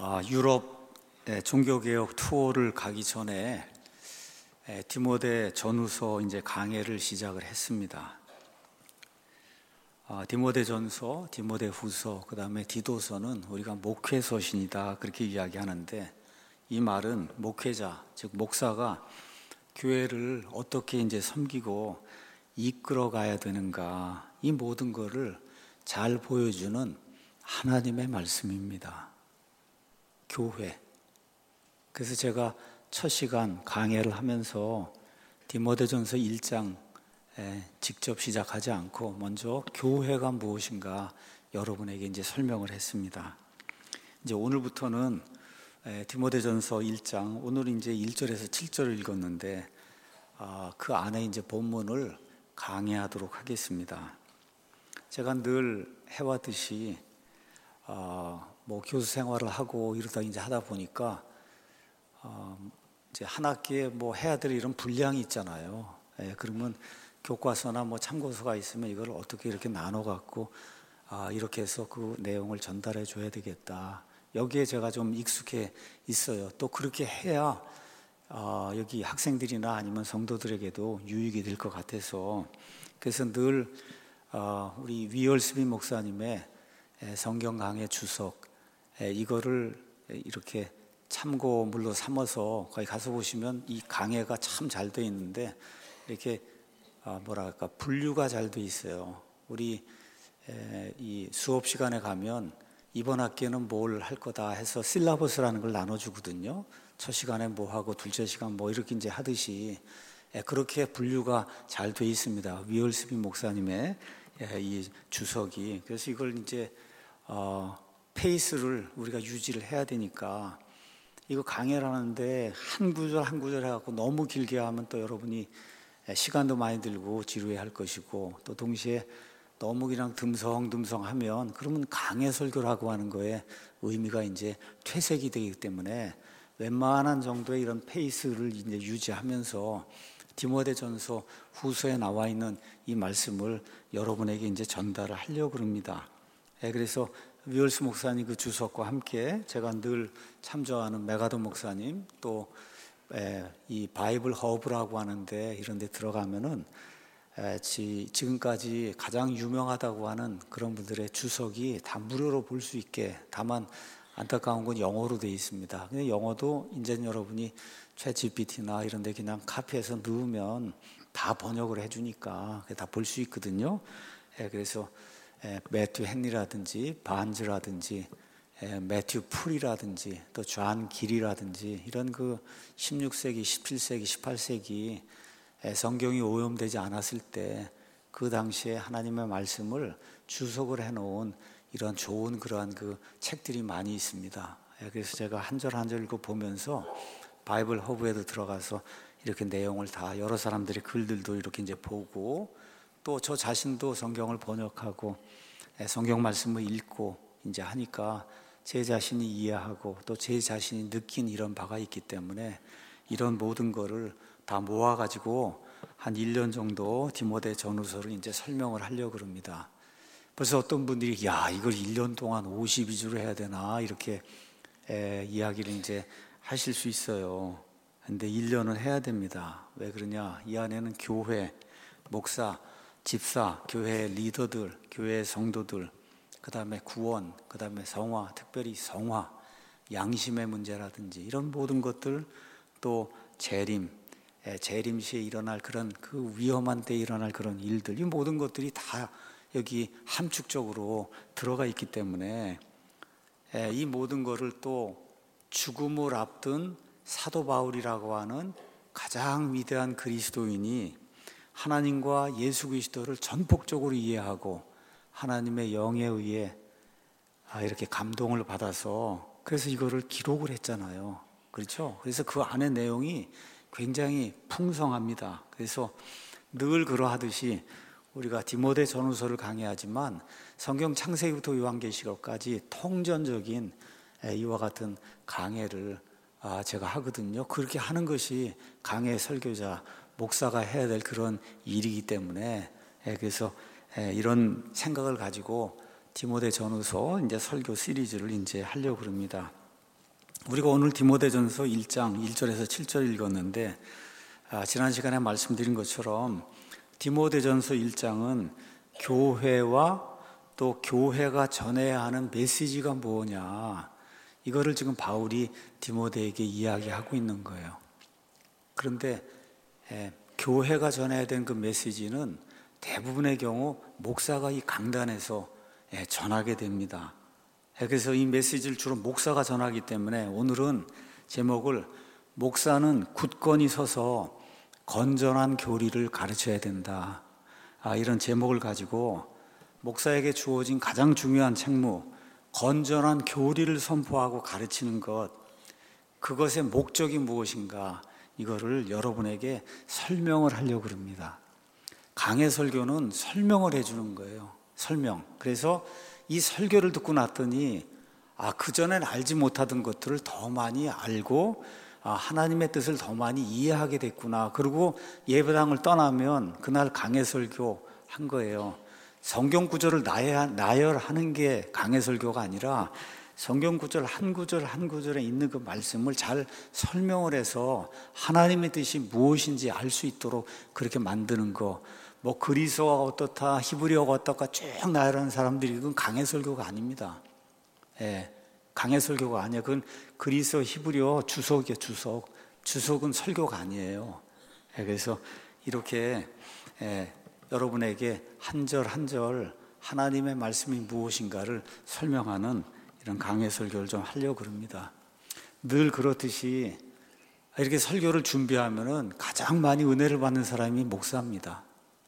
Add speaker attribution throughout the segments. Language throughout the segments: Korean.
Speaker 1: 유럽 종교개혁 투어를 가기 전에 디모데 전후서 이제 강해를 시작을 했습니다. 디모데 전서, 디모데 후서, 그 다음에 디도서는 우리가 목회서신이다 그렇게 이야기하는데, 이 말은 목회자, 즉 목사가 교회를 어떻게 이제 섬기고 이끌어 가야 되는가, 이 모든 것을 잘 보여주는 하나님의 말씀입니다. 교회. 그래서 제가 첫 시간 강해를 하면서 디모데전서 1장 직접 시작하지 않고 먼저 교회가 무엇인가 여러분에게 이제 설명을 했습니다. 이제 오늘부터는 디모데전서 1장, 오늘은 이제 1절에서 7절을 읽었는데 그 안에 이제 본문을 강해하도록 하겠습니다. 제가 늘 해왔듯이 뭐 교수 생활을 하고 이러다 이제 하다 보니까 이제 한 학기에 뭐 해야 될 이런 분량이 있잖아요. 그러면 교과서나 뭐 참고서가 있으면 이걸 어떻게 이렇게 나눠 갖고 이렇게 해서 그 내용을 전달해 줘야 되겠다. 여기에 제가 좀 익숙해 있어요. 또 그렇게 해야 여기 학생들이나 아니면 성도들에게도 유익이 될 것 같아서, 그래서 늘 우리 위얼스비 목사님의 성경 강해 주석, 이거를 이렇게 참고물로 삼아서 거기 가서 보시면 이 강해가 참 잘 돼 있는데, 이렇게 뭐랄까 분류가 잘 돼 있어요. 우리 이 수업 시간에 가면 이번 학기에는 뭘 할 거다 해서 실라버스라는 걸 나눠주거든요. 첫 시간에 뭐 하고 둘째 시간 뭐 이렇게 이제 하듯이 그렇게 분류가 잘 돼 있습니다. 위얼스비 목사님의 이 주석이. 그래서 이걸 이제 페이스를 우리가 유지를 해야 되니까, 이거 강해를 하는데 한 구절 한 구절 해갖고 너무 길게 하면 또 여러분이 시간도 많이 들고 지루해 할 것이고, 또 동시에 너무 그냥 듬성듬성 하면 그러면 강해 설교라고 하는 거에 의미가 이제 퇴색이 되기 때문에 웬만한 정도의 이런 페이스를 이제 유지하면서 디모데전서 후서에 나와 있는 이 말씀을 여러분에게 이제 전달을 하려고 합니다. 그래서 위얼스 목사님 그 주석과 함께 제가 늘 참조하는 메가더 목사님, 또 이 바이블 허브라고 하는데, 이런 데 들어가면은 지금까지 가장 유명하다고 하는 그런 분들의 주석이 다 무료로 볼 수 있게, 다만 안타까운 건 영어로 되어 있습니다. 근데 영어도 이제 여러분이 챗GPT나 이런 데 그냥 카피해서 넣으면 다 번역을 해주니까 다 볼 수 있거든요. 그래서 매튜 헨리라든지 반즈라든지 매튜 풀이라든지 또 존 길이라든지 이런 그 16세기, 17세기, 18세기 성경이 오염되지 않았을 때 그 당시에 하나님의 말씀을 주석을 해놓은 이런 좋은 그러한 그 책들이 많이 있습니다. 그래서 제가 한 절 한 절 읽어보면서 바이블 허브에도 들어가서 이렇게 내용을 다 여러 사람들의 글들도 이렇게 이제 보고, 또 저 자신도 성경을 번역하고 성경 말씀을 읽고 이제 하니까 제 자신이 이해하고 또 제 자신이 느낀 이런 바가 있기 때문에 이런 모든 거를 다 모아가지고 한 1년 정도 디모데 전후서를 이제 설명을 하려고 합니다. 벌써 어떤 분들이 야, 이걸 1년 동안 52주를 해야 되나 이렇게 이야기를 이제 하실 수 있어요. 근데 1년은 해야 됩니다. 왜 그러냐? 이 안에는 교회, 목사, 집사, 교회 리더들, 교회 성도들, 그 다음에 구원, 그 다음에 성화, 특별히 성화, 양심의 문제라든지 이런 모든 것들, 또 재림 시에 일어날 그런 그 위험한 때 일어날 그런 일들, 이 모든 것들이 다 여기 함축적으로 들어가 있기 때문에 이 모든 것을 또 죽음을 앞둔 사도 바울이라고 하는 가장 위대한 그리스도인이 하나님과 예수 그리스도를 전폭적으로 이해하고 하나님의 영에 의해 이렇게 감동을 받아서 그래서 이거를 기록을 했잖아요. 그렇죠? 그래서 그 안의 내용이 굉장히 풍성합니다. 그래서 늘 그러하듯이 우리가 디모데 전후서를 강의하지만 성경 창세기부터 요한계시록까지 통전적인 이와 같은 강해를 제가 하거든요. 그렇게 하는 것이 강해 설교자, 목사가 해야 될 그런 일이기 때문에, 그래서 이런 생각을 가지고 디모데 전후서 이제 설교 시리즈를 이제 하려고 합니다. 우리가 오늘 디모데전서 1장 1절에서 7절 읽었는데 지난 시간에 말씀드린 것처럼 디모데전서 1장은 교회와 또 교회가 전해야 하는 메시지가 뭐냐, 이거를 지금 바울이 디모데에게 이야기하고 있는 거예요. 그런데 교회가 전해야 되는 그 메시지는 대부분의 경우 목사가 이 강단에서 전하게 됩니다. 그래서 이 메시지를 주로 목사가 전하기 때문에 오늘은 제목을 목사는 굳건히 서서 건전한 교리를 가르쳐야 된다, 이런 제목을 가지고 목사에게 주어진 가장 중요한 책무, 건전한 교리를 선포하고 가르치는 것, 그것의 목적이 무엇인가, 이거를 여러분에게 설명을 하려고 합니다. 강해 설교는 설명을 해주는 거예요. 설명. 그래서 이 설교를 듣고 났더니 그전엔 알지 못하던 것들을 더 많이 알고 하나님의 뜻을 더 많이 이해하게 됐구나. 그리고 예배당을 떠나면 그날 강해 설교 한 거예요. 성경 구절을 나열하는 게 강해 설교가 아니라 성경 구절 한 구절 한 구절에 있는 그 말씀을 잘 설명을 해서 하나님의 뜻이 무엇인지 알 수 있도록 그렇게 만드는 거. 뭐 그리스어가 어떻다, 히브리어가 어떻다 쭉 나열하는 사람들이 그건 강해 설교가 아닙니다. 강해 설교가 아니에요. 그건 그리스어, 히브리어 주석이에요. 주석은 설교가 아니에요. 그래서 이렇게 여러분에게 한 절 한 절 하나님의 말씀이 무엇인가를 설명하는 이런 강해 설교를 좀 하려고 합니다. 늘 그렇듯이 이렇게 설교를 준비하면은 가장 많이 은혜를 받는 사람이 목사입니다.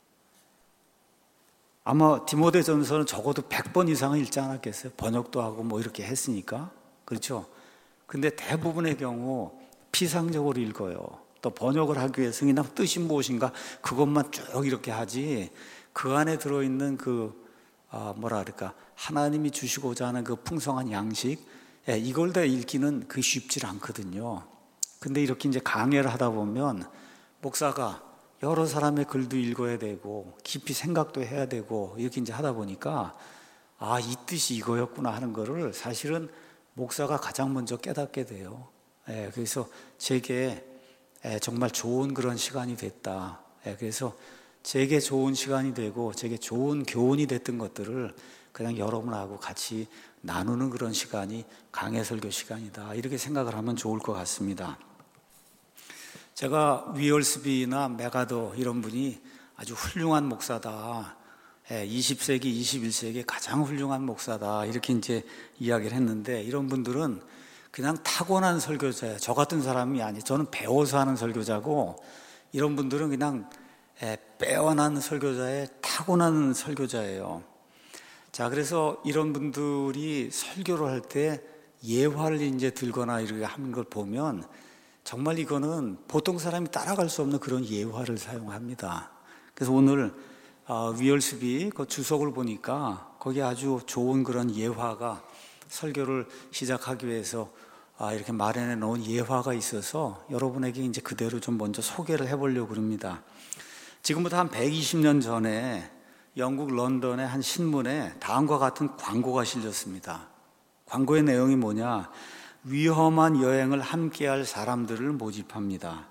Speaker 1: 아마 디모데전서는 적어도 100번 이상은 읽지 않았겠어요? 번역도 하고 뭐 이렇게 했으니까. 그렇죠? 근데 대부분의 경우 피상적으로 읽어요. 또 번역을 하기 위해서 그냥 뜻이 무엇인가 그것만 쭉 이렇게 하지, 그 안에 들어있는 하나님이 주시고자 하는 그 풍성한 양식, 이걸 다 읽기는 그게 쉽지 않거든요. 근데 이렇게 이제 강해를 하다 보면 목사가 여러 사람의 글도 읽어야 되고 깊이 생각도 해야 되고 이렇게 이제 하다 보니까 이 뜻이 이거였구나 하는 거를 사실은 목사가 가장 먼저 깨닫게 돼요. 그래서 제게 정말 좋은 그런 시간이 됐다. 그래서 제게 좋은 시간이 되고 제게 좋은 교훈이 됐던 것들을 그냥 여러분하고 같이 나누는 그런 시간이 강해 설교 시간이다, 이렇게 생각을 하면 좋을 것 같습니다. 제가 위얼스비나 메가더 이런 분이 아주 훌륭한 목사다, 20세기, 21세기 가장 훌륭한 목사다, 이렇게 이제 이야기를 했는데, 이런 분들은 그냥 타고난 설교자예요. 저 같은 사람이 아니에요. 저는 배워서 하는 설교자고, 이런 분들은 그냥 빼어난 설교자의 타고난 설교자예요. 자, 그래서 이런 분들이 설교를 할 때 예화를 이제 들거나 이렇게 하는 걸 보면 정말 이거는 보통 사람이 따라갈 수 없는 그런 예화를 사용합니다. 그래서 오늘 위얼스비 그 주석을 보니까 거기 아주 좋은 그런 예화가, 설교를 시작하기 위해서 이렇게 마련해 놓은 예화가 있어서 여러분에게 이제 그대로 좀 먼저 소개를 해보려고 합니다. 지금부터 한 120년 전에 영국 런던의 한 신문에 다음과 같은 광고가 실렸습니다. 광고의 내용이 뭐냐? 위험한 여행을 함께할 사람들을 모집합니다.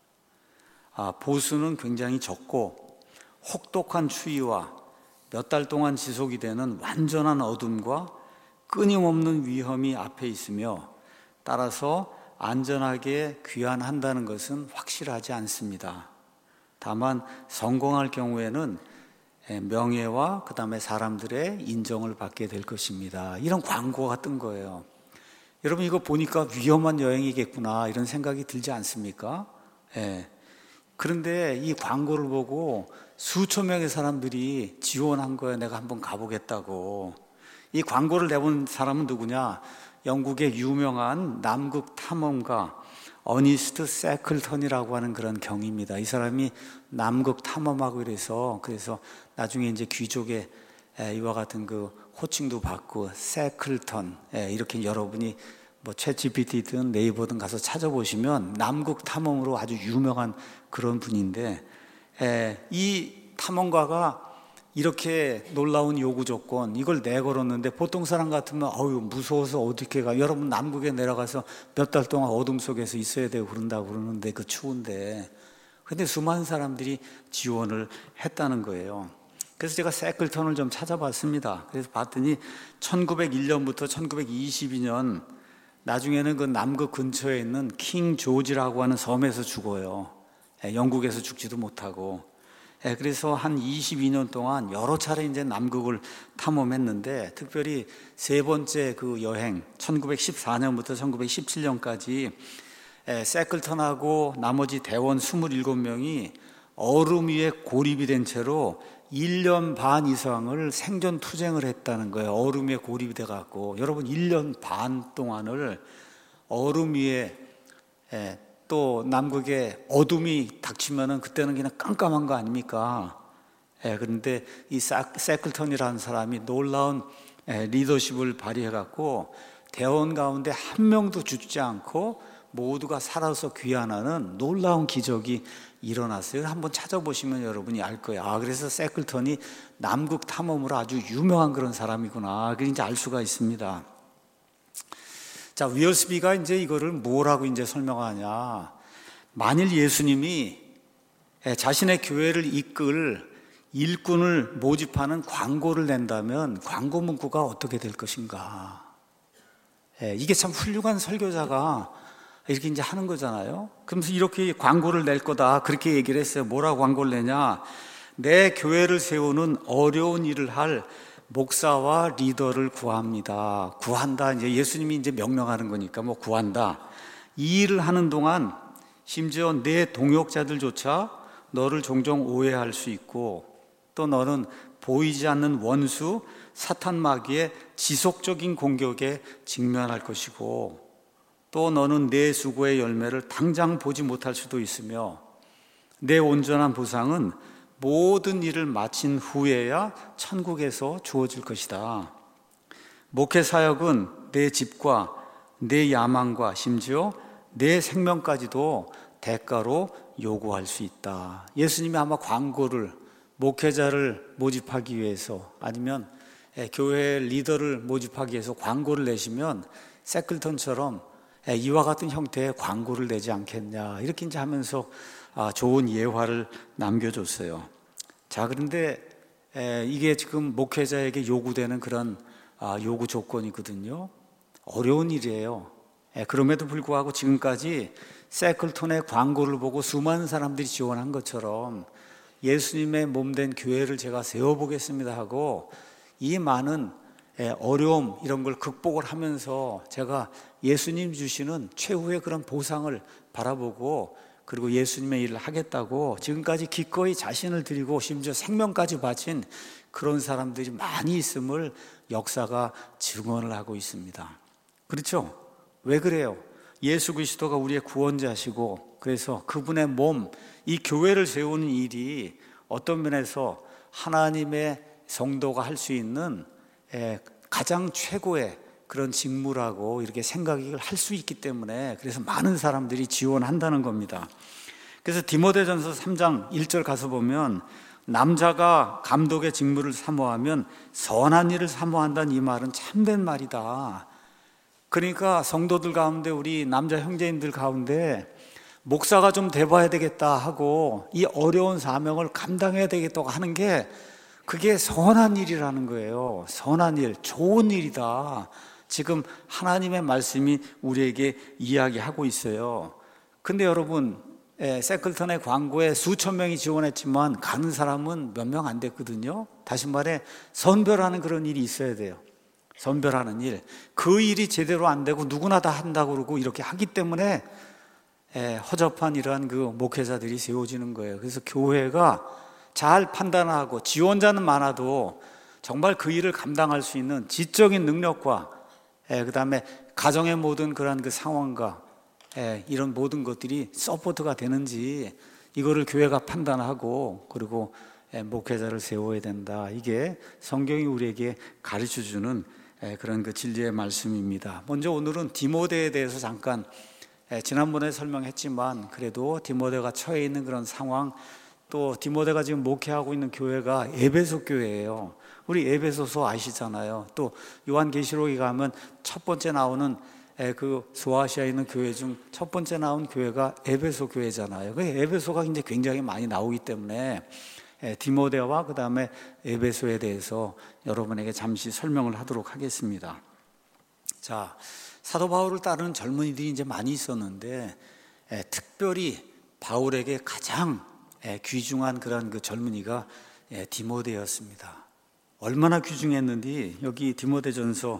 Speaker 1: 보수는 굉장히 적고 혹독한 추위와 몇 달 동안 지속이 되는 완전한 어둠과 끊임없는 위험이 앞에 있으며, 따라서 안전하게 귀환한다는 것은 확실하지 않습니다. 다만 성공할 경우에는 명예와 그 다음에 사람들의 인정을 받게 될 것입니다. 이런 광고가 뜬 거예요. 여러분, 이거 보니까 위험한 여행이겠구나 이런 생각이 들지 않습니까? 그런데 이 광고를 보고 수천 명의 사람들이 지원한 거예요. 내가 한번 가보겠다고. 이 광고를 내본 사람은 누구냐? 영국의 유명한 남극 탐험가 어니스트 세클턴이라고 하는 그런 경위입니다. 이 사람이 남극 탐험하고 그래서 나중에 이제 귀족의 이와 같은 그 호칭도 받고 세클턴, 이렇게 여러분이 뭐 챗GPT든 네이버든 가서 찾아보시면 남극 탐험으로 아주 유명한 그런 분인데, 이 탐험가가 이렇게 놀라운 요구 조건 이걸 내걸었는데 보통 사람 같으면 어유 무서워서 어떻게 가? 여러분 남극에 내려가서 몇 달 동안 어둠 속에서 있어야 되고 그런다고 그러는데 그 추운데 근데 수많은 사람들이 지원을 했다는 거예요. 그래서 제가 세클턴을 좀 찾아봤습니다. 그래서 봤더니 1901년부터 1922년 나중에는 그 남극 근처에 있는 킹 조지라고 하는 섬에서 죽어요. 영국에서 죽지도 못하고. 그래서 한 22년 동안 여러 차례 이제 남극을 탐험했는데 특별히 세 번째 그 여행 1914년부터 1917년까지 세클턴하고 나머지 대원 27명이 얼음 위에 고립이 된 채로 1년 반 이상을 생존 투쟁을 했다는 거예요. 얼음 위에 고립이 돼갖고 여러분 1년 반 동안을 얼음 위에 또 남극에 어둠이 닥치면은 그때는 그냥 깜깜한 거 아닙니까? 그런데 이 세클턴이라는 사람이 놀라운 리더십을 발휘해갖고 대원 가운데 한 명도 죽지 않고 모두가 살아서 귀환하는 놀라운 기적이 일어났어요. 한번 찾아보시면 여러분이 알 거예요. 그래서 세클턴이 남극 탐험으로 아주 유명한 그런 사람이구나. 그걸 이제 알 수가 있습니다. 자, 위얼스비가 이제 이거를 뭐라고 이제 설명하냐. 만일 예수님이 자신의 교회를 이끌 일꾼을 모집하는 광고를 낸다면 광고 문구가 어떻게 될 것인가. 이게 참 훌륭한 설교자가 이렇게 이제 하는 거잖아요. 그러면서 이렇게 광고를 낼 거다. 그렇게 얘기를 했어요. 뭐라고 광고를 내냐. 내 교회를 세우는 어려운 일을 할 목사와 리더를 구합니다. 구한다. 이제 예수님이 이제 명령하는 거니까 뭐 구한다. 이 일을 하는 동안 심지어 내 동역자들조차 너를 종종 오해할 수 있고 또 너는 보이지 않는 원수 사탄 마귀의 지속적인 공격에 직면할 것이고 또 너는 내 수고의 열매를 당장 보지 못할 수도 있으며 내 온전한 보상은 모든 일을 마친 후에야 천국에서 주어질 것이다. 목회 사역은 내 집과 내 야망과 심지어 내 생명까지도 대가로 요구할 수 있다. 예수님이 아마 광고를 목회자를 모집하기 위해서 아니면 교회 리더를 모집하기 위해서 광고를 내시면 세클턴처럼 이와 같은 형태의 광고를 내지 않겠냐 이렇게 이제 하면서 좋은 예화를 남겨줬어요. 자, 그런데 이게 지금 목회자에게 요구되는 그런 요구 조건이거든요. 어려운 일이에요. 그럼에도 불구하고 지금까지 세클턴의 광고를 보고 수많은 사람들이 지원한 것처럼 예수님의 몸된 교회를 제가 세워보겠습니다 하고 이 많은 어려움 이런 걸 극복을 하면서 제가 예수님 주시는 최후의 그런 보상을 바라보고 그리고 예수님의 일을 하겠다고 지금까지 기꺼이 자신을 드리고 심지어 생명까지 바친 그런 사람들이 많이 있음을 역사가 증언을 하고 있습니다. 그렇죠? 왜 그래요? 예수 그리스도가 우리의 구원자시고 그래서 그분의 몸, 이 교회를 세우는 일이 어떤 면에서 하나님의 성도가 할 수 있는 가장 최고의 그런 직무라고 이렇게 생각을 할 수 있기 때문에 그래서 많은 사람들이 지원한다는 겁니다. 그래서 디모데전서 3장 1절 가서 보면 남자가 감독의 직무를 사모하면 선한 일을 사모한다는 이 말은 참된 말이다. 그러니까 성도들 가운데 우리 남자 형제인들 가운데 목사가 좀 돼봐야 되겠다 하고 이 어려운 사명을 감당해야 되겠다고 하는 게 그게 선한 일이라는 거예요. 선한 일, 좋은 일이다. 지금 하나님의 말씀이 우리에게 이야기하고 있어요. 근데 여러분, 세클턴의 광고에 수천 명이 지원했지만 가는 사람은 몇 명 안 됐거든요. 다시 말해 선별하는 그런 일이 있어야 돼요. 선별하는 일. 그 일이 제대로 안 되고 누구나 다 한다고 그러고 이렇게 하기 때문에 허접한 이러한 그 목회자들이 세워지는 거예요. 그래서 교회가 잘 판단하고 지원자는 많아도 정말 그 일을 감당할 수 있는 지적인 능력과 그 다음에 가정의 모든 그런 그 상황과 이런 모든 것들이 서포트가 되는지 이거를 교회가 판단하고 그리고 목회자를 세워야 된다. 이게 성경이 우리에게 가르쳐주는 그런 그 진리의 말씀입니다. 먼저 오늘은 디모데에 대해서 잠깐 지난번에 설명했지만 그래도 디모데가 처해 있는 그런 상황 또 디모데가 지금 목회하고 있는 교회가 에베소 교회예요. 우리 에베소서 아시잖아요. 또 요한계시록에 가면 첫 번째 나오는 그 소아시아에 있는 교회 중 첫 번째 나온 교회가 에베소 교회잖아요. 그 에베소가 이제 굉장히 많이 나오기 때문에 디모데와 그 다음에 에베소에 대해서 여러분에게 잠시 설명을 하도록 하겠습니다. 자, 사도 바울을 따르는 젊은이들이 이제 많이 있었는데 특별히 바울에게 가장 귀중한 그런 그 젊은이가 디모데였습니다. 얼마나 귀중했는지 여기 디모데전서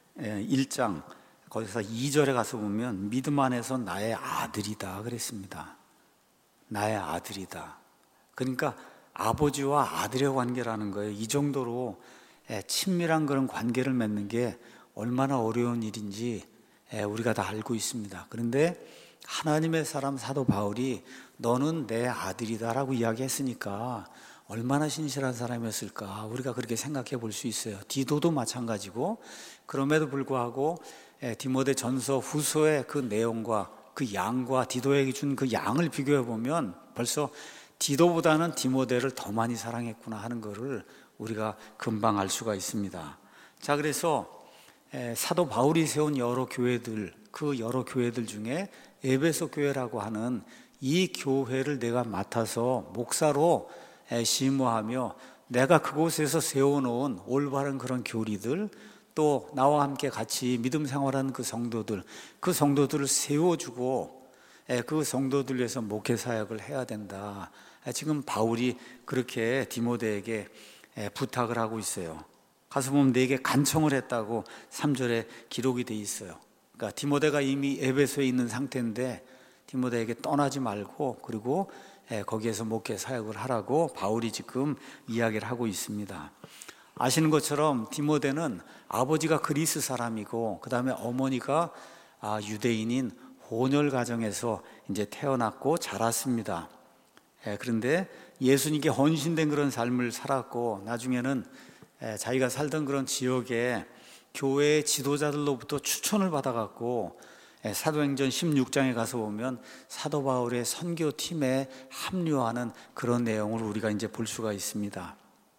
Speaker 1: 1장 거기서 2절에 가서 보면 믿음 안에서 나의 아들이다 그랬습니다. 나의 아들이다. 그러니까 아버지와 아들의 관계라는 거예요. 이 정도로 친밀한 그런 관계를 맺는 게 얼마나 어려운 일인지 우리가 다 알고 있습니다. 그런데 하나님의 사람 사도 바울이 너는 내 아들이다라고 이야기했으니까 얼마나 신실한 사람이었을까 우리가 그렇게 생각해 볼 수 있어요. 디도도 마찬가지고 그럼에도 불구하고 디모데 전서 후서의 그 내용과 그 양과 디도에게 준 그 양을 비교해 보면 벌써 디도보다는 디모데를 더 많이 사랑했구나 하는 것을 우리가 금방 알 수가 있습니다. 자, 그래서 사도 바울이 세운 여러 교회들, 그 여러 교회들 중에 에베소 교회라고 하는 이 교회를 내가 맡아서 목사로 심무하며 내가 그곳에서 세워놓은 올바른 그런 교리들, 또 나와 함께 같이 믿음 생활하는 그 성도들을 세워주고 그 성도들 위해서 목회 사역을 해야 된다. 지금 바울이 그렇게 디모데에게 부탁을 하고 있어요. 가서 보면 내게 간청을 했다고 3절에 기록이 돼 있어요. 그러니까 디모데가 이미 에베소에 있는 상태인데 디모데에게 떠나지 말고 그리고 거기에서 목회 사역을 하라고 바울이 지금 이야기를 하고 있습니다. 아시는 것처럼 디모데는 아버지가 그리스 사람이고 그 다음에 어머니가 유대인인 혼혈 가정에서 이제 태어났고 자랐습니다. 그런데 예수님께 헌신된 그런 삶을 살았고 나중에는 자기가 살던 그런 지역에 교회의 지도자들로부터 추천을 받아갖고 사도행전 16장에 가서 보면 사도 바울의 선교팀에 합류하는 그런 내용을 우리가 이제 볼 수가 있습니다.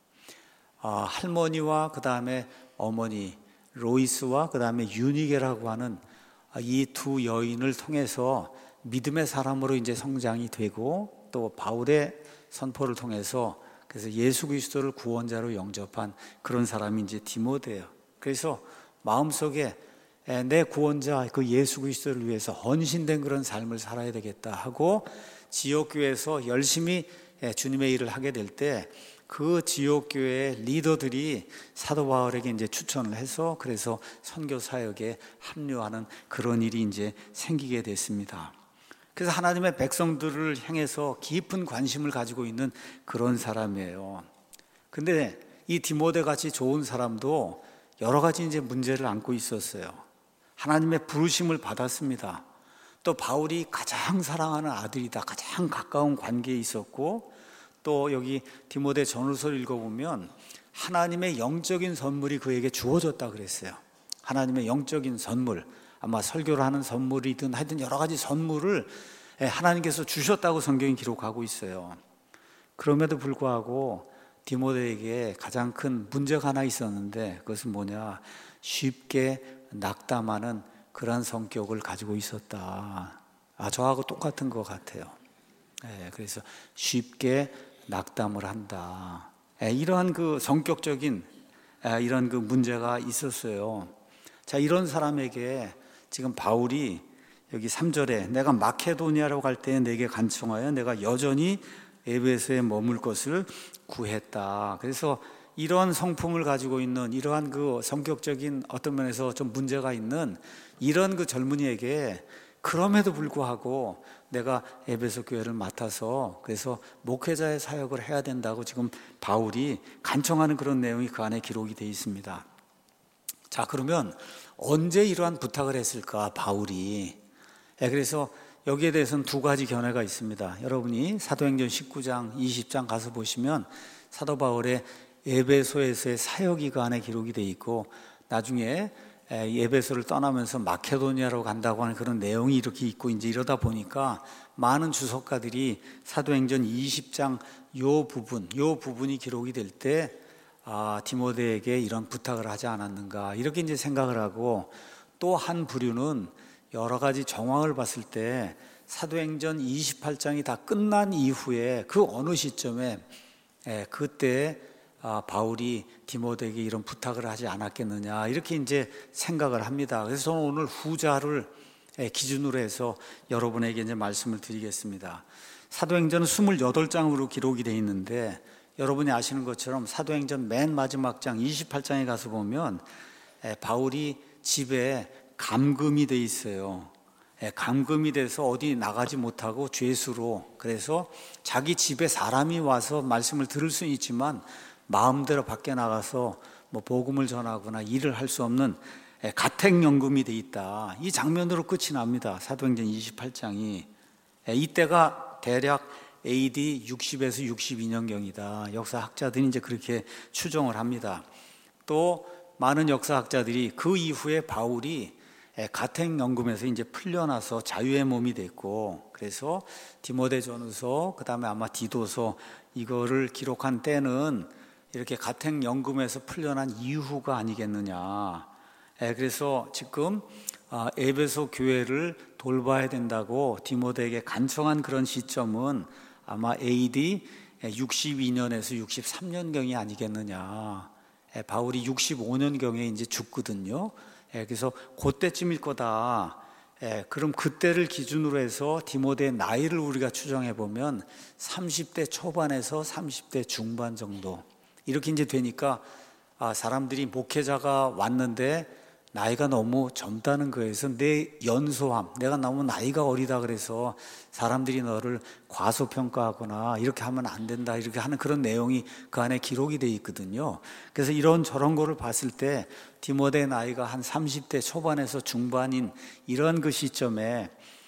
Speaker 1: 할머니와 그 다음에 어머니 로이스와 그 다음에 유니게라고 하는 이 두 여인을 통해서 믿음의 사람으로 이제 성장이 되고 또 바울의 선포를 통해서 그래서 예수 그리스도를 구원자로 영접한 그런 사람이 이제 디모데예요. 그래서 마음속에 내 구원자 그 예수 그리스도를 위해서 헌신된 그런 삶을 살아야 되겠다 하고 지역교회에서 열심히 주님의 일을 하게 될 때 그 지역교회의 리더들이 사도 바울에게 이제 추천을 해서 그래서 선교 사역에 합류하는 그런 일이 이제 생기게 됐습니다. 그래서 하나님의 백성들을 향해서 깊은 관심을 가지고 있는 그런 사람이에요. 근데 이 디모데 같이 좋은 사람도 여러 가지 이제 문제를 안고 있었어요. 하나님의 부르심을 받았습니다. 또 바울이 가장 사랑하는 아들이다. 가장 가까운 관계에 있었고 또 여기 디모데 전후서를 읽어보면 하나님의 영적인 선물이 그에게 주어졌다 그랬어요. 하나님의 영적인 선물, 아마 설교를 하는 선물이든 하여튼 여러 가지 선물을 하나님께서 주셨다고 성경이 기록하고 있어요. 그럼에도 불구하고 디모데에게 가장 큰 문제가 하나 있었는데 그것은 뭐냐, 쉽게 낙담하는 그런 성격을 가지고 있었다. 저하고 똑같은 것 같아요. 그래서 쉽게 낙담을 한다. 이러한 그 성격적인 이런 그 문제가 있었어요. 자, 이런 사람에게 지금 바울이 여기 3절에 내가 마케도니아로 갈 때 내게 간청하여 내가 여전히 에베소에 머물 것을 구했다. 그래서 이러한 성품을 가지고 있는 이러한 그 성격적인 어떤 면에서 좀 문제가 있는 이런 그 젊은이에게 그럼에도 불구하고 내가 에베소 교회를 맡아서 그래서 목회자의 사역을 해야 된다고 지금 바울이 간청하는 그런 내용이 그 안에 기록이 되어 있습니다. 자, 그러면 언제 이러한 부탁을 했을까 바울이? 그래서 여기에 대해서는 두 가지 견해가 있습니다. 여러분이 사도행전 19장 20장 가서 보시면 사도 바울의 에베소에서의 사역이 그 안에 기록이 되어 있고 나중에 에베소를 떠나면서 마케도니아로 간다고 하는 그런 내용이 이렇게 있고 이제 이러다 보니까 많은 주석가들이 사도행전 20장 요 부분이 기록이 될 때 디모데에게 이런 부탁을 하지 않았는가 이렇게 이제 생각을 하고, 또 한 부류는 여러 가지 정황을 봤을 때 사도행전 28장이 다 끝난 이후에 그 어느 시점에 그때 바울이 디모데에게 이런 부탁을 하지 않았겠느냐 이렇게 이제 생각을 합니다. 그래서 저는 오늘 후자를 기준으로 해서 여러분에게 이제 말씀을 드리겠습니다. 사도행전은 28장으로 기록이 되어 있는데, 여러분이 아시는 것처럼 사도행전 맨 마지막 장 28장에 가서 보면 바울이 집에 감금이 돼 있어요. 감금이 돼서 어디 나가지 못하고 죄수로, 그래서 자기 집에 사람이 와서 말씀을 들을 수는 있지만 마음대로 밖에 나가서 뭐 복음을 전하거나 일을 할 수 없는 가택연금이 돼 있다. 이 장면으로 끝이 납니다. 사도행전 28장이. 이때가 대략 AD 60에서 62년경이다. 역사학자들이 이제 그렇게 추정을 합니다. 또 많은 역사학자들이 그 이후에 바울이 가택연금에서 이제 풀려나서 자유의 몸이 됐고, 그래서 디모데전서 그다음에 아마 디도서 이거를 기록한 때는 이렇게 가택연금에서 풀려난 이후가 아니겠느냐. 그래서 지금 에베소 교회를 돌봐야 된다고 디모데에게 간청한 그런 시점은 아마 AD 62년에서 63년경이 아니겠느냐. 바울이 65년경에 이제 죽거든요. 그래서 그때쯤일 거다. 그럼 그때를 기준으로 해서 디모데의 나이를 우리가 추정해 보면 30대 초반에서 30대 중반 정도 이렇게 이제 되니까 사람들이 목회자가 왔는데 나이가 너무 젊다는 거에서 내 연소함, 내가 너무 나이가 어리다 그래서 사람들이 너를 과소평가하거나 이렇게 하면 안 된다 이렇게 하는 그런 내용이 그 안에 기록이 되어 있거든요. 그래서 이런 저런 거를 봤을 때 디모데의 나이가 한 30대 초반에서 중반인 이런 그 시점에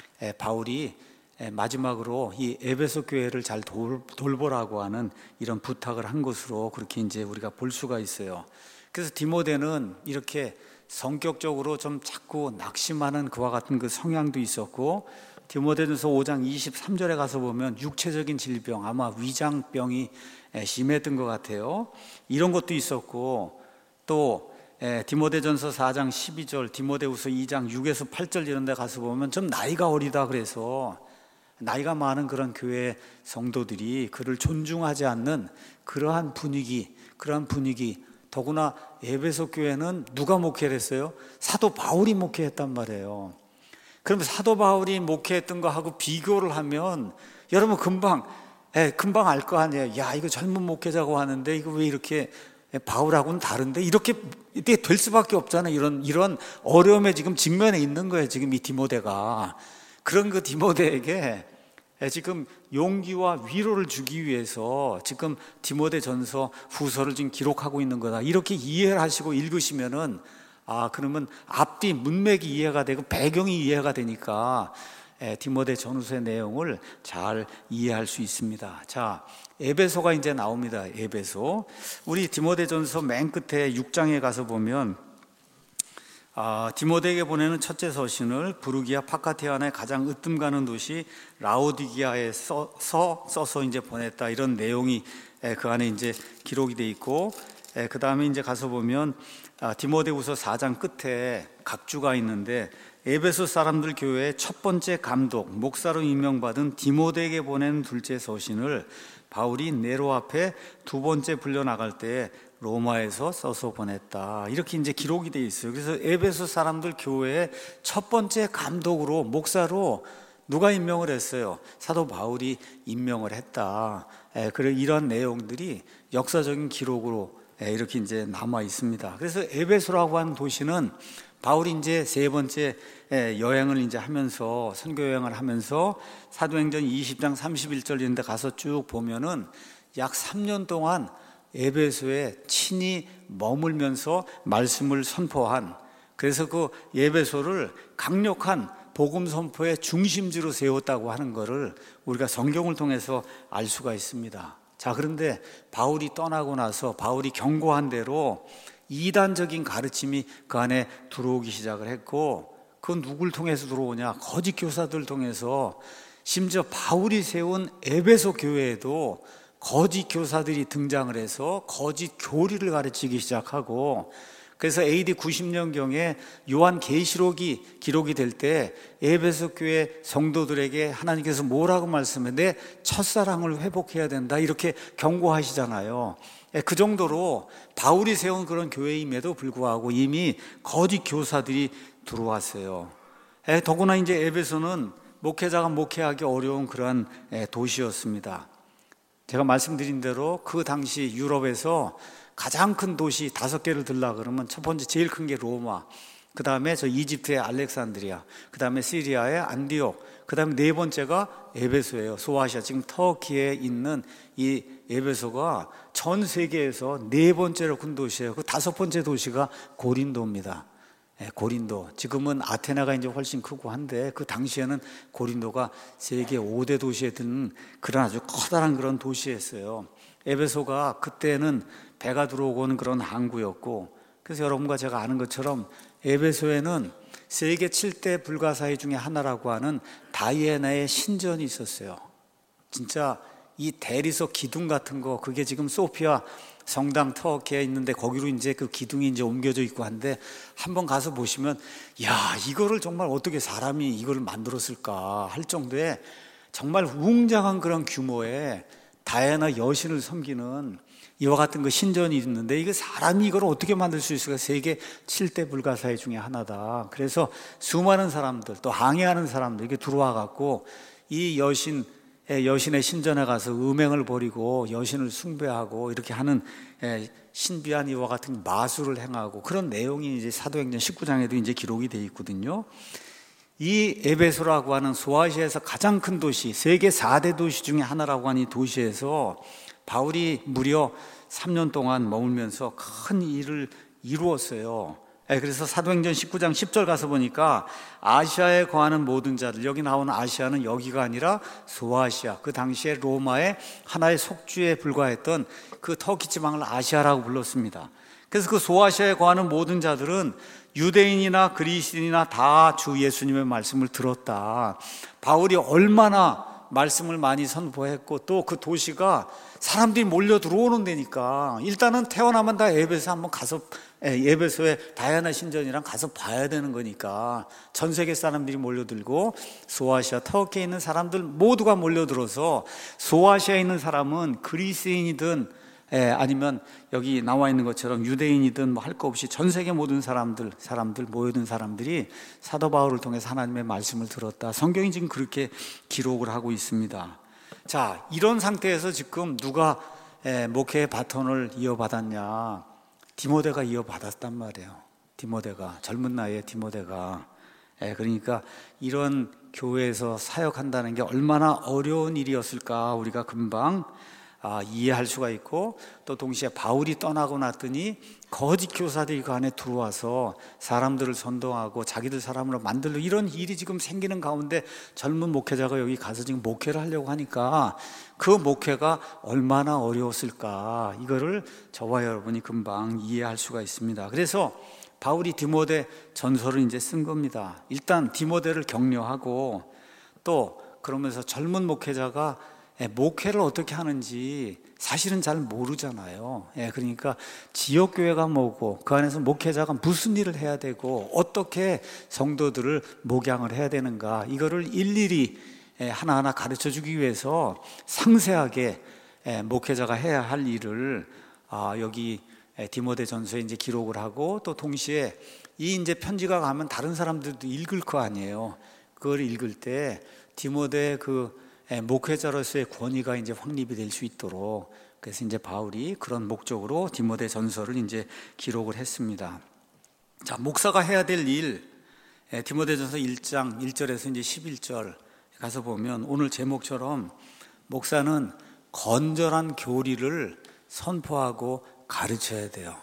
Speaker 1: 바울이 마지막으로 이 에베소 교회를 잘 돌보라고 하는 이런 부탁을 한 것으로 그렇게 이제 우리가 볼 수가 있어요. 그래서 디모데는 이렇게 성격적으로 좀 자꾸 낙심하는 그와 같은 그 성향도 있었고, 디모데전서 5장 23절에 가서 보면 육체적인 질병, 아마 위장병이 심했던 것 같아요. 이런 것도 있었고, 또 디모데전서 4장 12절, 디모데후서 2장 6에서 8절 이런 데 가서 보면 좀 나이가 어리다 그래서 나이가 많은 그런 교회 성도들이 그를 존중하지 않는 그러한 분위기, 더구나 에베소 교회는 누가 목회를 했어요? 사도 바울이 목회했단 말이에요. 그럼 사도 바울이 목회했던 거 하고 비교를 하면 여러분 금방 알 거 아니에요. 야, 이거 젊은 목회자고 하는데 이거 왜 이렇게 바울하고는 다른데 이렇게 될 수밖에 없잖아요. 이런 어려움에 지금 직면해 있는 거예요. 지금 이 디모데가. 그런 그 디모데에게 지금 용기와 위로를 주기 위해서 지금 디모데전서 후서를 지금 기록하고 있는 거다. 이렇게 이해를 하시고 읽으시면은 그러면 앞뒤 문맥이 이해가 되고 배경이 이해가 되니까 디모데전서의 내용을 잘 이해할 수 있습니다. 자, 에베소가 이제 나옵니다. 에베소. 우리 디모데전서 맨 끝에 6장에 가서 보면 디모데에게 보내는 첫째 서신을 부르기아 파카티아나의 가장 으뜸 가는 도시 라오디기아에 써서 이제 보냈다. 이런 내용이 그 안에 이제 기록이 돼 있고, 그 다음에 이제 가서 보면 디모데후서 4장 끝에 각주가 있는데 에베소 사람들 교회의 첫 번째 감독, 목사로 임명받은 디모데에게 보낸 둘째 서신을 바울이 네로 앞에 두 번째 불려나갈 때 로마에서 써서 보냈다. 이렇게 이제 기록이 되어 있어요. 그래서 에베소 사람들 교회의 첫 번째 감독으로, 목사로 누가 임명을 했어요? 사도 바울이 임명을 했다. 그리고 이런 내용들이 역사적인 기록으로 이렇게 이제 남아 있습니다. 그래서 에베소라고 하는 도시는 바울이 이제 세 번째 여행을 이제 하면서, 선교 여행을 하면서 사도행전 20장 31절 이런 데 가서 쭉 보면은 약 3년 동안 에베소에 친히 머물면서 말씀을 선포한, 그래서 그 에베소를 강력한 복음 선포의 중심지로 세웠다고 하는 것을 우리가 성경을 통해서 알 수가 있습니다. 자, 그런데 바울이 떠나고 나서 바울이 경고한 대로 이단적인 가르침이 그 안에 들어오기 시작을 했고, 그건 누굴 통해서 들어오냐? 거짓 교사들 통해서. 심지어 바울이 세운 에베소 교회에도 거짓 교사들이 등장을 해서 거짓 교리를 가르치기 시작하고, 그래서 AD 90년경에 요한계시록이 기록이 될 때 에베소 교회 성도들에게 하나님께서 뭐라고 말씀했는데 첫사랑을 회복해야 된다 이렇게 경고하시잖아요. 그 정도로 바울이 세운 그런 교회임에도 불구하고 이미 거짓 교사들이 들어왔어요. 더구나 이제 에베소는 목회자가 목회하기 어려운 그런 도시였습니다. 제가 말씀드린 대로 그 당시 유럽에서 가장 큰 도시 5개를 들라 그러면 첫 번째 제일 큰 게 로마, 그 다음에 저 이집트의 알렉산드리아, 그 다음에 시리아의 안디옥, 그 다음에 네 번째가 에베소예요. 소아시아, 지금 터키에 있는 이 에베소가 전 세계에서 네 번째로 큰 도시예요. 그 5번째 도시가 고린도입니다. 고린도, 지금은 아테네가 이제 훨씬 크고 한데 그 당시에는 고린도가 세계 5대 도시에 드는 그런 아주 커다란 그런 도시였어요. 에베소가 그때는 배가 들어오고는 그런 항구였고, 그래서 여러분과 제가 아는 것처럼 에베소에는 세계 7대 불가사의 중에 하나라고 하는 다이애나의 신전이 있었어요. 진짜 이 대리석 기둥 같은 거, 그게 지금 소피아 성당 터키에 있는데 거기로 이제 그 기둥이 이제 옮겨져 있고 한데, 한번 가서 보시면 야, 이거를 정말 어떻게 사람이 이걸 만들었을까 할 정도의 정말 웅장한 그런 규모의 다이애나 여신을 섬기는 이와 같은 그 신전이 있는데, 이게 사람이 이걸 어떻게 만들 수 있을까? 세계 7대 불가사의 중에 하나다. 그래서 수많은 사람들, 또 항해하는 사람들 이렇게 들어와 갖고 이 여신의 신전에 가서 음행을 벌이고 여신을 숭배하고 이렇게 하는 신비한 이와 같은 마술을 행하고, 그런 내용이 이제 사도행전 19장에도 이제 기록이 되어 있거든요. 이 에베소라고 하는 소아시아에서 가장 큰 도시, 세계 4대 도시 중에 하나라고 하는 이 도시에서 바울이 무려 3년 동안 머물면서 큰 일을 이루었어요. 그래서 사도행전 19장 10절 가서 보니까 아시아에 거하는 모든 자들, 여기 나오는 아시아는 여기가 아니라 소아시아, 그 당시에 로마의 하나의 속주에 불과했던 그 터키 지방을 아시아라고 불렀습니다. 그래서 그 소아시아에 거하는 모든 자들은 유대인이나 그리스인이나 다 주 예수님의 말씀을 들었다. 바울이 얼마나 말씀을 많이 선포했고, 또 그 도시가 사람들이 몰려 들어오는 데니까 일단은 태어나면 다 에베소 한번 가서, 에베소의 다이애나 신전이랑 가서 봐야 되는 거니까 전 세계 사람들이 몰려들고, 소아시아 터키에 있는 사람들 모두가 몰려들어서 소아시아에 있는 사람은 그리스인이든 아니면 여기 나와 있는 것처럼 유대인이든 뭐 할 거 없이 전 세계 모든 사람들 모여든 사람들이 사도 바울을 통해서 하나님의 말씀을 들었다. 성경이 지금 그렇게 기록을 하고 있습니다. 자, 이런 상태에서 지금 누가 목회의 바톤을 이어받았냐? 디모데가 이어받았단 말이에요. 디모데가, 젊은 나이에 디모데가. 그러니까 이런 교회에서 사역한다는 게 얼마나 어려운 일이었을까 우리가 금방 이해할 수가 있고, 또 동시에 바울이 떠나고 났더니 거짓 교사들이 그 안에 들어와서 사람들을 선동하고 자기들 사람으로 만들고, 이런 일이 지금 생기는 가운데 젊은 목회자가 여기 가서 지금 목회를 하려고 하니까 그 목회가 얼마나 어려웠을까, 이거를 저와 여러분이 금방 이해할 수가 있습니다. 그래서 바울이 디모데 전서를 이제 쓴 겁니다. 일단 디모데를 격려하고, 또 그러면서 젊은 목회자가 목회를 어떻게 하는지 사실은 잘 모르잖아요. 그러니까 지역교회가 뭐고, 그 안에서 목회자가 무슨 일을 해야 되고, 어떻게 성도들을 목양을 해야 되는가, 이거를 일일이 하나하나 가르쳐 주기 위해서 상세하게 목회자가 해야 할 일을 여기 디모데 전서에 이제 기록을 하고, 또 동시에 이 이제 편지가 가면 다른 사람들도 읽을 거 아니에요. 그걸 읽을 때 디모데 그 목회자로서의 권위가 이제 확립이 될 수 있도록, 그래서 이제 바울이 그런 목적으로 디모데 전서를 이제 기록을 했습니다. 자, 목사가 해야 될 일, 디모데 전서 1장 1절에서 이제 11절 가서 보면 오늘 제목처럼 목사는 건전한 교리를 선포하고 가르쳐야 돼요.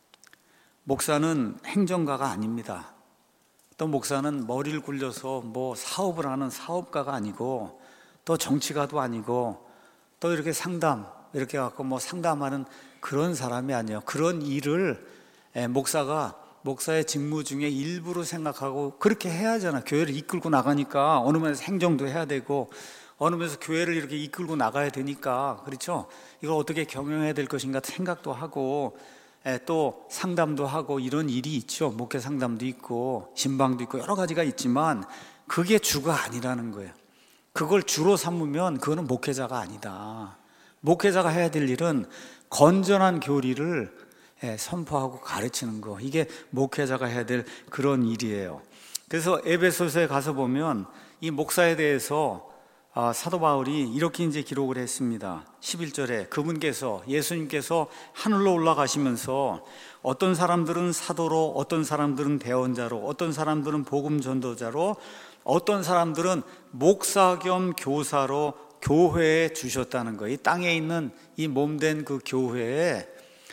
Speaker 1: 목사는 행정가가 아닙니다. 또 목사는 머리를 굴려서 뭐 사업을 하는 사업가가 아니고, 또 정치가도 아니고, 또 이렇게 이렇게 갖고 뭐 상담하는 그런 사람이 아니에요. 그런 일을 목사의 직무 중에 일부로 생각하고 그렇게 해야 하잖아. 교회를 이끌고 나가니까 어느 면에서 행정도 해야 되고 어느 면에서 교회를 이렇게 이끌고 나가야 되니까, 그렇죠? 이걸 어떻게 경영해야 될 것인가 생각도 하고 또 상담도 하고 이런 일이 있죠. 목회 상담도 있고 신방도 있고 여러 가지가 있지만 그게 주가 아니라는 거예요. 그걸 주로 삼으면 그거는 목회자가 아니다. 목회자가 해야 될 일은 건전한 교리를 선포하고 가르치는 거, 이게 목회자가 해야 될 그런 일이에요. 그래서 에베소서에 가서 보면 이 목사에 대해서 사도 바울이 이렇게 이제 기록을 했습니다. 11절에 그분께서, 예수님께서 하늘로 올라가시면서 어떤 사람들은 사도로, 어떤 사람들은 대언자로, 어떤 사람들은 복음 전도자로, 어떤 사람들은 목사 겸 교사로 교회에 주셨다는 거예요. 이 땅에 있는 이 몸된 그 교회에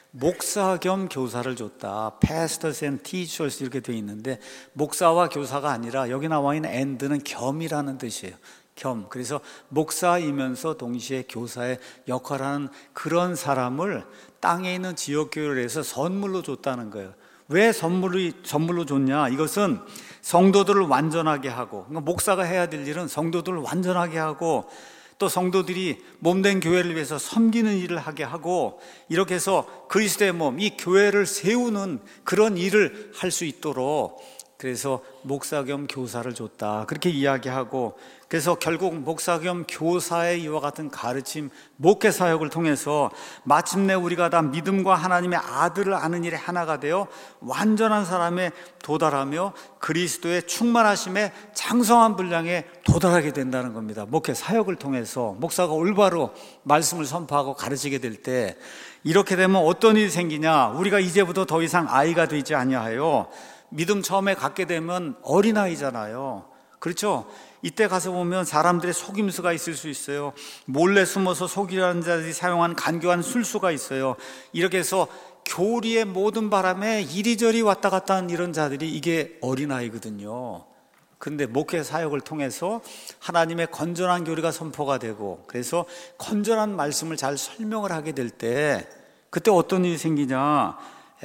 Speaker 1: 목사 겸 교사를 줬다. Pastors and teachers 이렇게 되어 있는데 목사와 교사가 아니라 여기 나와 있는 and는 겸이라는 뜻이에요. 겸. 그래서 목사이면서 동시에 교사의 역할을 하는 그런 사람을 땅에 있는 지역교회를 해서 선물로 줬다는 거예요. 왜 선물로 줬냐? 이것은 성도들을 완전하게 하고, 그러니까 목사가 해야 될 일은 성도들을 완전하게 하고 또 성도들이 몸된 교회를 위해서 섬기는 일을 하게 하고, 이렇게 해서 그리스도의 몸, 이 교회를 세우는 그런 일을 할 수 있도록, 그래서 목사 겸 교사를 줬다, 그렇게 이야기하고, 그래서 결국 목사 겸 교사의 이와 같은 가르침, 목회 사역을 통해서 마침내 우리가 다 믿음과 하나님의 아들을 아는 일에 하나가 되어 완전한 사람에 도달하며 그리스도의 충만하심에 장성한 분량에 도달하게 된다는 겁니다. 목회 사역을 통해서 목사가 올바로 말씀을 선포하고 가르치게 될 때 이렇게 되면 어떤 일이 생기냐? 우리가 이제부터 더 이상 아이가 되지 아니하여 믿음 처음에 갖게 되면 어린아이잖아요. 그렇죠? 이때 가서 보면 사람들의 속임수가 있을 수 있어요. 몰래 숨어서 속이려는 자들이 사용한 간교한 술수가 있어요. 이렇게 해서 교리의 모든 바람에 이리저리 왔다 갔다 하는 이런 자들이, 이게 어린아이거든요. 그런데 목회 사역을 통해서 하나님의 건전한 교리가 선포가 되고, 그래서 건전한 말씀을 잘 설명을 하게 될 때 그때 어떤 일이 생기냐?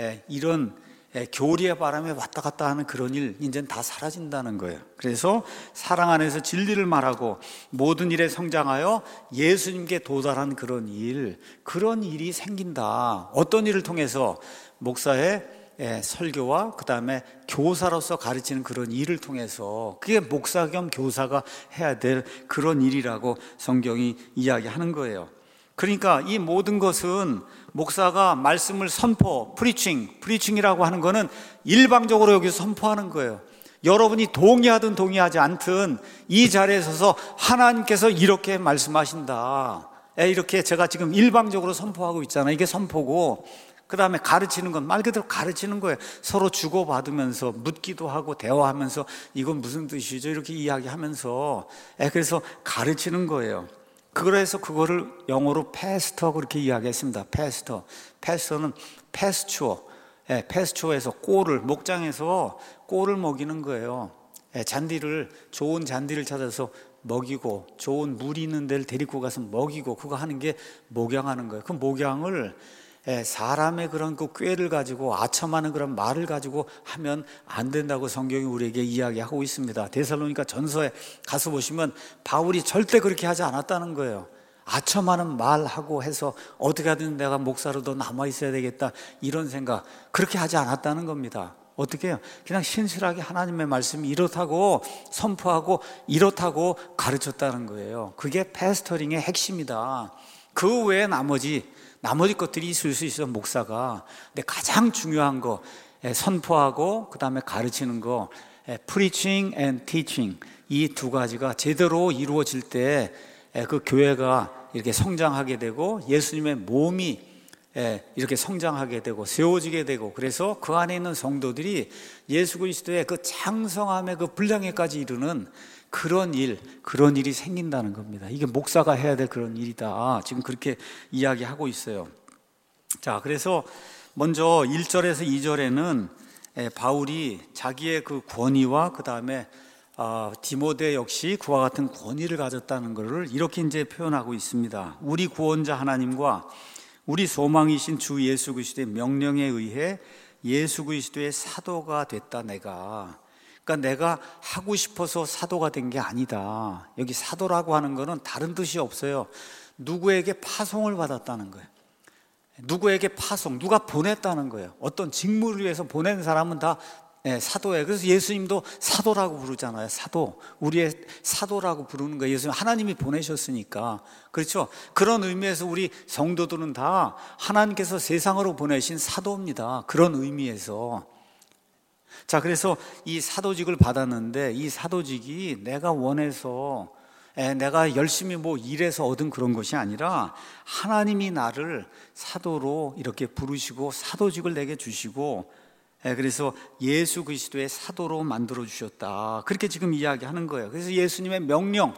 Speaker 1: 이런 교리의 바람에 왔다 갔다 하는 그런 일 이제는 다 사라진다는 거예요. 그래서 사랑 안에서 진리를 말하고 모든 일에 성장하여 예수님께 도달한 그런 일이 생긴다. 어떤 일을 통해서? 목사의 설교와 그 다음에 교사로서 가르치는 그런 일을 통해서, 그게 목사 겸 교사가 해야 될 그런 일이라고 성경이 이야기하는 거예요. 그러니까 이 모든 것은 목사가 말씀을 프리칭이라고 하는 거는 일방적으로 여기서 선포하는 거예요. 여러분이 동의하든 동의하지 않든 이 자리에 서서 하나님께서 이렇게 말씀하신다, 이렇게 제가 지금 일방적으로 선포하고 있잖아요. 이게 선포고, 그 다음에 가르치는 건 말 그대로 가르치는 거예요. 서로 주고받으면서 묻기도 하고 대화하면서 이건 무슨 뜻이죠? 이렇게 이야기하면서, 그래서 가르치는 거예요. 그래서 그거를 영어로 패스터 그렇게 이야기했습니다. 패스터는 패스추어에서 목장에서 꼴을 먹이는 거예요. 좋은 잔디를 찾아서 먹이고, 좋은 물이 있는 데를 데리고 가서 먹이고, 그거 하는 게 목양하는 거예요. 그 목양을 사람의 그런 그 꾀를 가지고 아첨하는 그런 말을 가지고 하면 안 된다고 성경이 우리에게 이야기하고 있습니다. 데살로니가 전서에 가서 보시면 바울이 절대 그렇게 하지 않았다는 거예요. 아첨하는 말하고 해서 어떻게 하든 내가 목사로 더 남아있어야 되겠다, 이런 생각, 그렇게 하지 않았다는 겁니다. 어떻게 해요? 그냥 신실하게 하나님의 말씀이 이렇다고 선포하고 이렇다고 가르쳤다는 거예요. 그게 패스터링의 핵심이다. 그 외에 나머지 것들이 있을 수 있어, 목사가. 근데 가장 중요한 거, 선포하고 그 다음에 가르치는 거, preaching and teaching, 이 두 가지가 제대로 이루어질 때 그 교회가 이렇게 성장하게 되고 예수님의 몸이 이렇게 성장하게 되고 세워지게 되고, 그래서 그 안에 있는 성도들이 예수 그리스도의 그 장성함의 그 분량에까지 이르는 그런 일이 생긴다는 겁니다. 이게 목사가 해야 될 그런 일이다. 지금 그렇게 이야기하고 있어요. 자, 그래서 먼저 1절에서 2절에는 바울이 자기의 그 권위와 그 다음에 디모데 역시 그와 같은 권위를 가졌다는 것을 이렇게 이제 표현하고 있습니다. 우리 구원자 하나님과 우리 소망이신 주 예수 그리스도의 명령에 의해 예수 그리스도의 사도가 됐다 내가. 그러니까 내가 하고 싶어서 사도가 된 게 아니다. 여기 사도라고 하는 거는 다른 뜻이 없어요. 누구에게 파송을 받았다는 거예요. 누구에게 파송, 누가 보냈다는 거예요. 어떤 직무를 위해서 보낸 사람은 다 사도예요. 그래서 예수님도 사도라고 부르잖아요. 사도, 우리의 사도라고 부르는 거예요. 예수님 하나님이 보내셨으니까. 그렇죠? 그런 의미에서 우리 성도들은 다 하나님께서 세상으로 보내신 사도입니다. 그런 의미에서. 자, 그래서 이 사도직을 받았는데 이 사도직이 내가 원해서 내가 열심히 일해서 얻은 그런 것이 아니라 하나님이 나를 사도로 이렇게 부르시고 사도직을 내게 주시고, 그래서 예수 그리스도의 사도로 만들어 주셨다. 그렇게 지금 이야기하는 거예요. 그래서 예수님의 명령,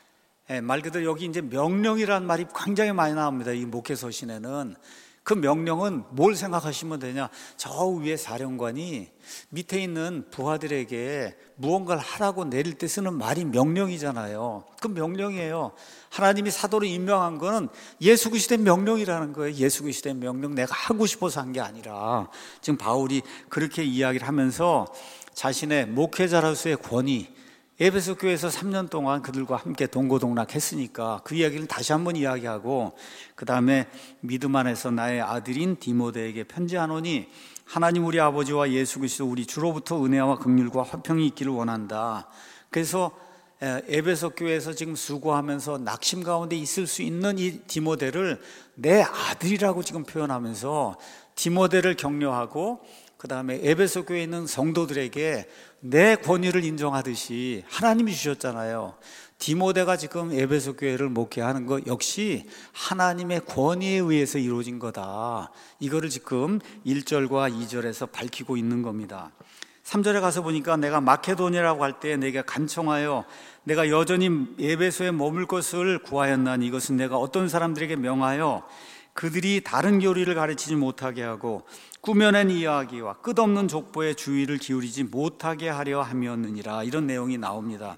Speaker 1: 말 그대로 여기 이제 명령이라는 말이 굉장히 많이 나옵니다. 이 목회서신에는. 그 명령은 뭘 생각하시면 되냐? 저 위에 사령관이 밑에 있는 부하들에게 무언가를 하라고 내릴 때 쓰는 말이 명령이잖아요. 그 명령이에요. 하나님이 사도로 임명한 거는 예수 그리스도의 명령이라는 거예요. 예수 그리스도의 명령, 내가 하고 싶어서 한 게 아니라. 지금 바울이 그렇게 이야기를 하면서 자신의 목회자로서의 권위, 에베소 교회에서 3년 동안 그들과 함께 동고동락했으니까 그 이야기를 다시 한번 이야기하고, 그 다음에 믿음 안에서 나의 아들인 디모데에게 편지하노니 하나님 우리 아버지와 예수 그리스도 우리 주로부터 은혜와 긍휼과 화평이 있기를 원한다. 그래서 에베소 교회에서 지금 수고하면서 낙심 가운데 있을 수 있는 이 디모데를 내 아들이라고 지금 표현하면서 디모데를 격려하고, 그 다음에 에베소 교회에 있는 성도들에게 내 권위를 인정하듯이 하나님이 주셨잖아요. 디모데가 지금 에베소 교회를 목회하는 것 역시 하나님의 권위에 의해서 이루어진 거다. 이거를 지금 1절과 2절에서 밝히고 있는 겁니다. 3절에 가서 보니까 내가 마케도니아라고 할 때 내게 간청하여 내가 여전히 에베소에 머물 것을 구하였나니 이것은 내가 어떤 사람들에게 명하여 그들이 다른 교리를 가르치지 못하게 하고 꾸며낸 이야기와 끝없는 족보에 주의를 기울이지 못하게 하려 함이었느니라. 이런 내용이 나옵니다.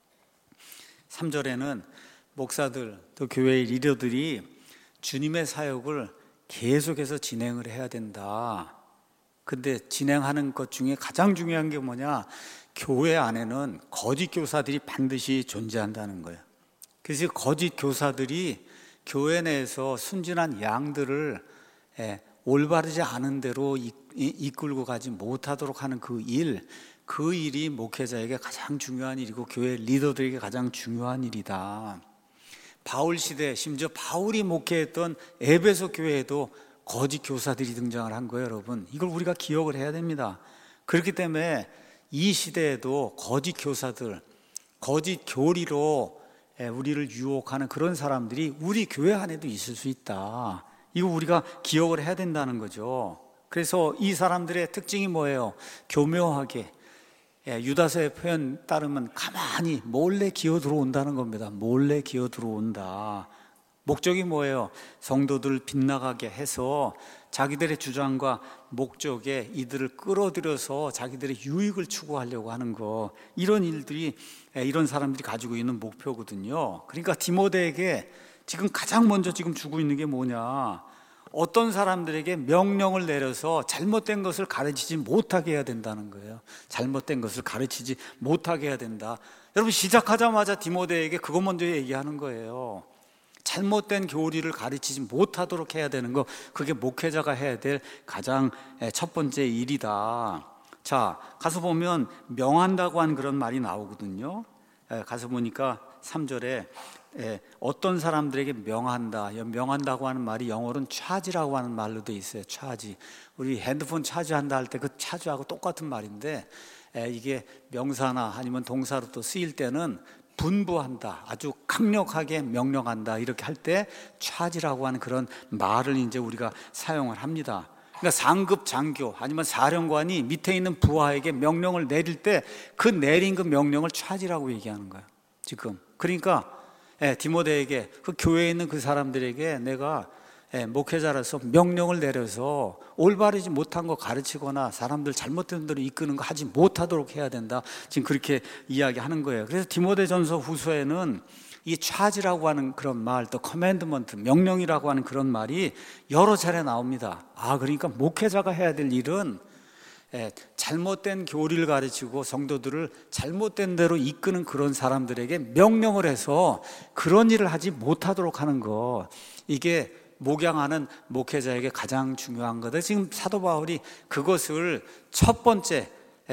Speaker 1: 3절에는 목사들 또 교회의 리더들이 주님의 사역을 계속해서 진행을 해야 된다. 근데 진행하는 것 중에 가장 중요한 게 뭐냐? 교회 안에는 거짓 교사들이 반드시 존재한다는 거예요. 그래서 거짓 교사들이 교회 내에서 순진한 양들을 올바르지 않은 대로 이끌고 가지 못하도록 하는 그 일이 목회자에게 가장 중요한 일이고 교회 리더들에게 가장 중요한 일이다. 바울 시대, 심지어 바울이 목회했던 에베소 교회에도 거짓 교사들이 등장을 한 거예요, 여러분. 이걸 우리가 기억을 해야 됩니다. 그렇기 때문에 이 시대에도 거짓 교사들, 거짓 교리로 우리를 유혹하는 그런 사람들이 우리 교회 안에도 있을 수 있다. 이거 우리가 기억을 해야 된다는 거죠. 그래서 이 사람들의 특징이 뭐예요? 교묘하게, 유다서의 표현 따르면 가만히 몰래 기어 들어온다는 겁니다. 몰래 기어 들어온다. 목적이 뭐예요? 성도들을 빗나가게 해서 자기들의 주장과 목적에 이들을 끌어들여서 자기들의 유익을 추구하려고 하는 거, 이런 일들이 이런 사람들이 가지고 있는 목표거든요. 그러니까 디모데에게 지금 가장 먼저 지금 주고 있는 게 뭐냐? 어떤 사람들에게 명령을 내려서 잘못된 것을 가르치지 못하게 해야 된다는 거예요. 잘못된 것을 가르치지 못하게 해야 된다. 여러분, 시작하자마자 디모데에게 그거 먼저 얘기하는 거예요. 잘못된 교리를 가르치지 못하도록 해야 되는 거, 그게 목회자가 해야 될 가장 첫 번째 일이다. 자, 가서 보면 명한다고 하는 그런 말이 나오거든요. 가서 보니까 3절에 어떤 사람들에게 명한다. 명한다고 하는 말이 영어로는 차지라고 하는 말로 돼 있어요. 차지. 우리 핸드폰 차지한다 할 때 그 차지하고 똑같은 말인데, 이게 명사나 아니면 동사로 또 쓰일 때는 분부한다, 아주 강력하게 명령한다, 이렇게 할 때 차지라고 하는 그런 말을 이제 우리가 사용을 합니다. 그러니까 상급 장교 아니면 사령관이 밑에 있는 부하에게 명령을 내릴 때 그 내린 그 명령을 차지라고 얘기하는 거예요, 지금. 그러니까 디모데에게, 그 교회에 있는 그 사람들에게 내가 목회자로서 명령을 내려서 올바르지 못한 거 가르치거나 사람들 잘못된 대로 이끄는 거 하지 못하도록 해야 된다. 지금 그렇게 이야기하는 거예요. 그래서 디모데전서 후서에는 이 차지라고 하는 그런 말, 또 커맨드먼트, 명령이라고 하는 그런 말이 여러 차례 나옵니다. 그러니까 목회자가 해야 될 일은 잘못된 교리를 가르치고 성도들을 잘못된 대로 이끄는 그런 사람들에게 명령을 해서 그런 일을 하지 못하도록 하는 거, 이게 목양하는 목회자에게 가장 중요한 거다. 지금 사도 바울이 그것을 첫 번째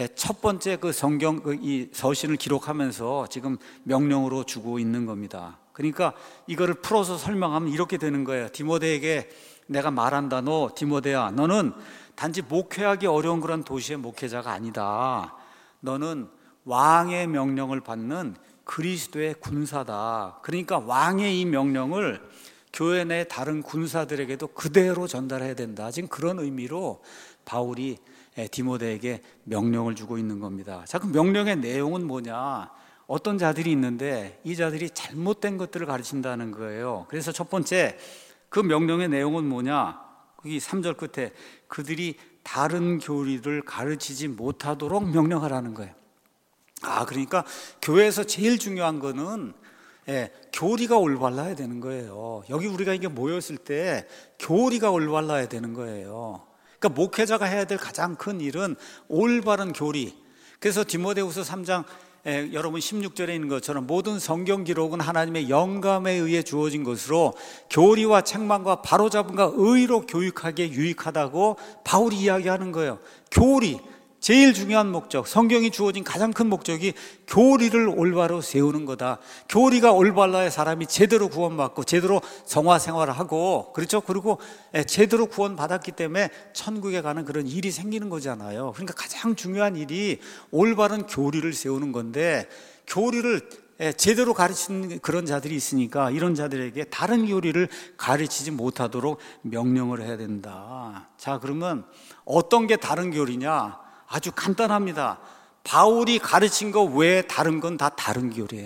Speaker 1: 그 성경 이 서신을 기록하면서 지금 명령으로 주고 있는 겁니다. 그러니까 이거를 풀어서 설명하면 이렇게 되는 거예요. 디모데에게 내가 말한다. 너 디모데야, 너는 단지 목회하기 어려운 그런 도시의 목회자가 아니다. 너는 왕의 명령을 받는 그리스도의 군사다. 그러니까 왕의 이 명령을 교회 내 다른 군사들에게도 그대로 전달해야 된다. 지금 그런 의미로 바울이 디모데에게 명령을 주고 있는 겁니다. 자, 그 명령의 내용은 뭐냐? 어떤 자들이 있는데 이 자들이 잘못된 것들을 가르친다는 거예요. 그래서 첫 번째 그 명령의 내용은 뭐냐? 거기 3절 끝에 그들이 다른 교리를 가르치지 못하도록 명령하라는 거예요. 그러니까 교회에서 제일 중요한 거는 교리가 올바라야 되는 거예요. 여기 우리가 이게 모였을 때 교리가 올바라야 되는 거예요. 그러니까 목회자가 해야 될 가장 큰 일은 올바른 교리. 그래서 디모데후서 3장 여러분 16절에 있는 것처럼 모든 성경 기록은 하나님의 영감에 의해 주어진 것으로 교리와 책망과 바로잡음과 의로 교육하기에 유익하다고 바울이 이야기하는 거예요. 교리, 제일 중요한 목적, 성경이 주어진 가장 큰 목적이 교리를 올바로 세우는 거다. 교리가 올바라야 사람이 제대로 구원받고 제대로 성화 생활을 하고, 그렇죠? 그리고 제대로 구원받았기 때문에 천국에 가는 그런 일이 생기는 거잖아요. 그러니까 가장 중요한 일이 올바른 교리를 세우는 건데, 교리를 제대로 가르치는 그런 자들이 있으니까 이런 자들에게 다른 교리를 가르치지 못하도록 명령을 해야 된다. 자, 그러면 어떤 게 다른 교리냐? 아주 간단합니다. 바울이 가르친 거 외에 다른 건 다 다른 교리예요.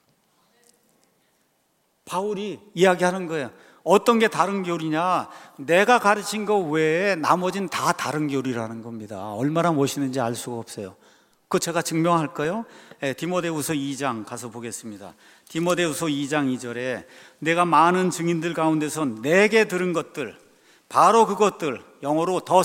Speaker 1: 바울이 이야기하는 거예요. 어떤 게 다른 교리냐? 내가 가르친 거 외에 나머지는 다 다른 교리라는 겁니다. 얼마나 멋있는지 알 수가 없어요. 그거 제가 증명할까요? 디모데후서 2장 가서 보겠습니다. 디모데후서 2장 2절에 내가 많은 증인들 가운데서 내게 들은 것들, 바로 그것들, 영어로 the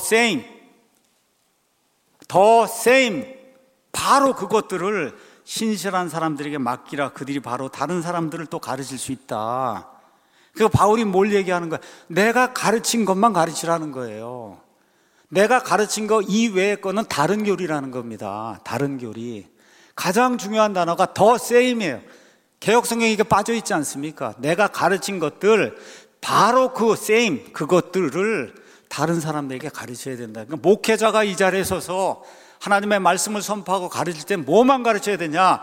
Speaker 1: same, 바로 그것들을 신실한 사람들에게 맡기라. 그들이 바로 다른 사람들을 또 가르칠 수 있다. 그래서 바울이 뭘 얘기하는 거야? 내가 가르친 것만 가르치라는 거예요. 내가 가르친 거 이외의 거는 다른 교리라는 겁니다. 다른 교리. 가장 중요한 단어가 the same이에요. 개역성경에 이게 빠져있지 않습니까? 내가 가르친 것들, 바로 그 same, 그것들을 다른 사람들에게 가르쳐야 된다. 그러니까 목회자가 이 자리에 서서 하나님의 말씀을 선포하고 가르칠 때 뭐만 가르쳐야 되냐?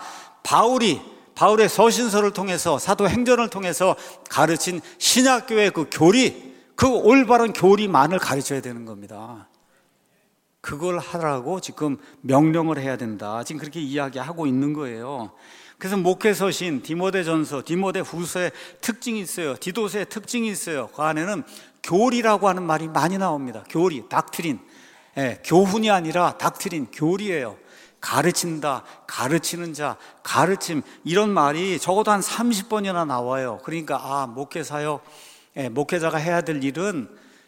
Speaker 1: 바울의 서신서를 통해서, 사도행전을 통해서 가르친 신약교회의 그 교리, 그 올바른 교리만을 가르쳐야 되는 겁니다. 그걸 하라고 지금 명령을 해야 된다. 지금 그렇게 이야기하고 있는 거예요. 그래서 목회서신, 디모데전서, 디모데후서의 특징이 있어요. 디도서의 특징이 있어요. 그 안에는 교리라고 하는 말이 많이 나옵니다. 교리, 닥트린. 교훈이 아니라 닥트린, 교리예요. 가르친다, 가르치는 자, 가르침, 이런 말이 적어도 한 30번이나 나와요. 그러니까 목회자가 해야 될 일은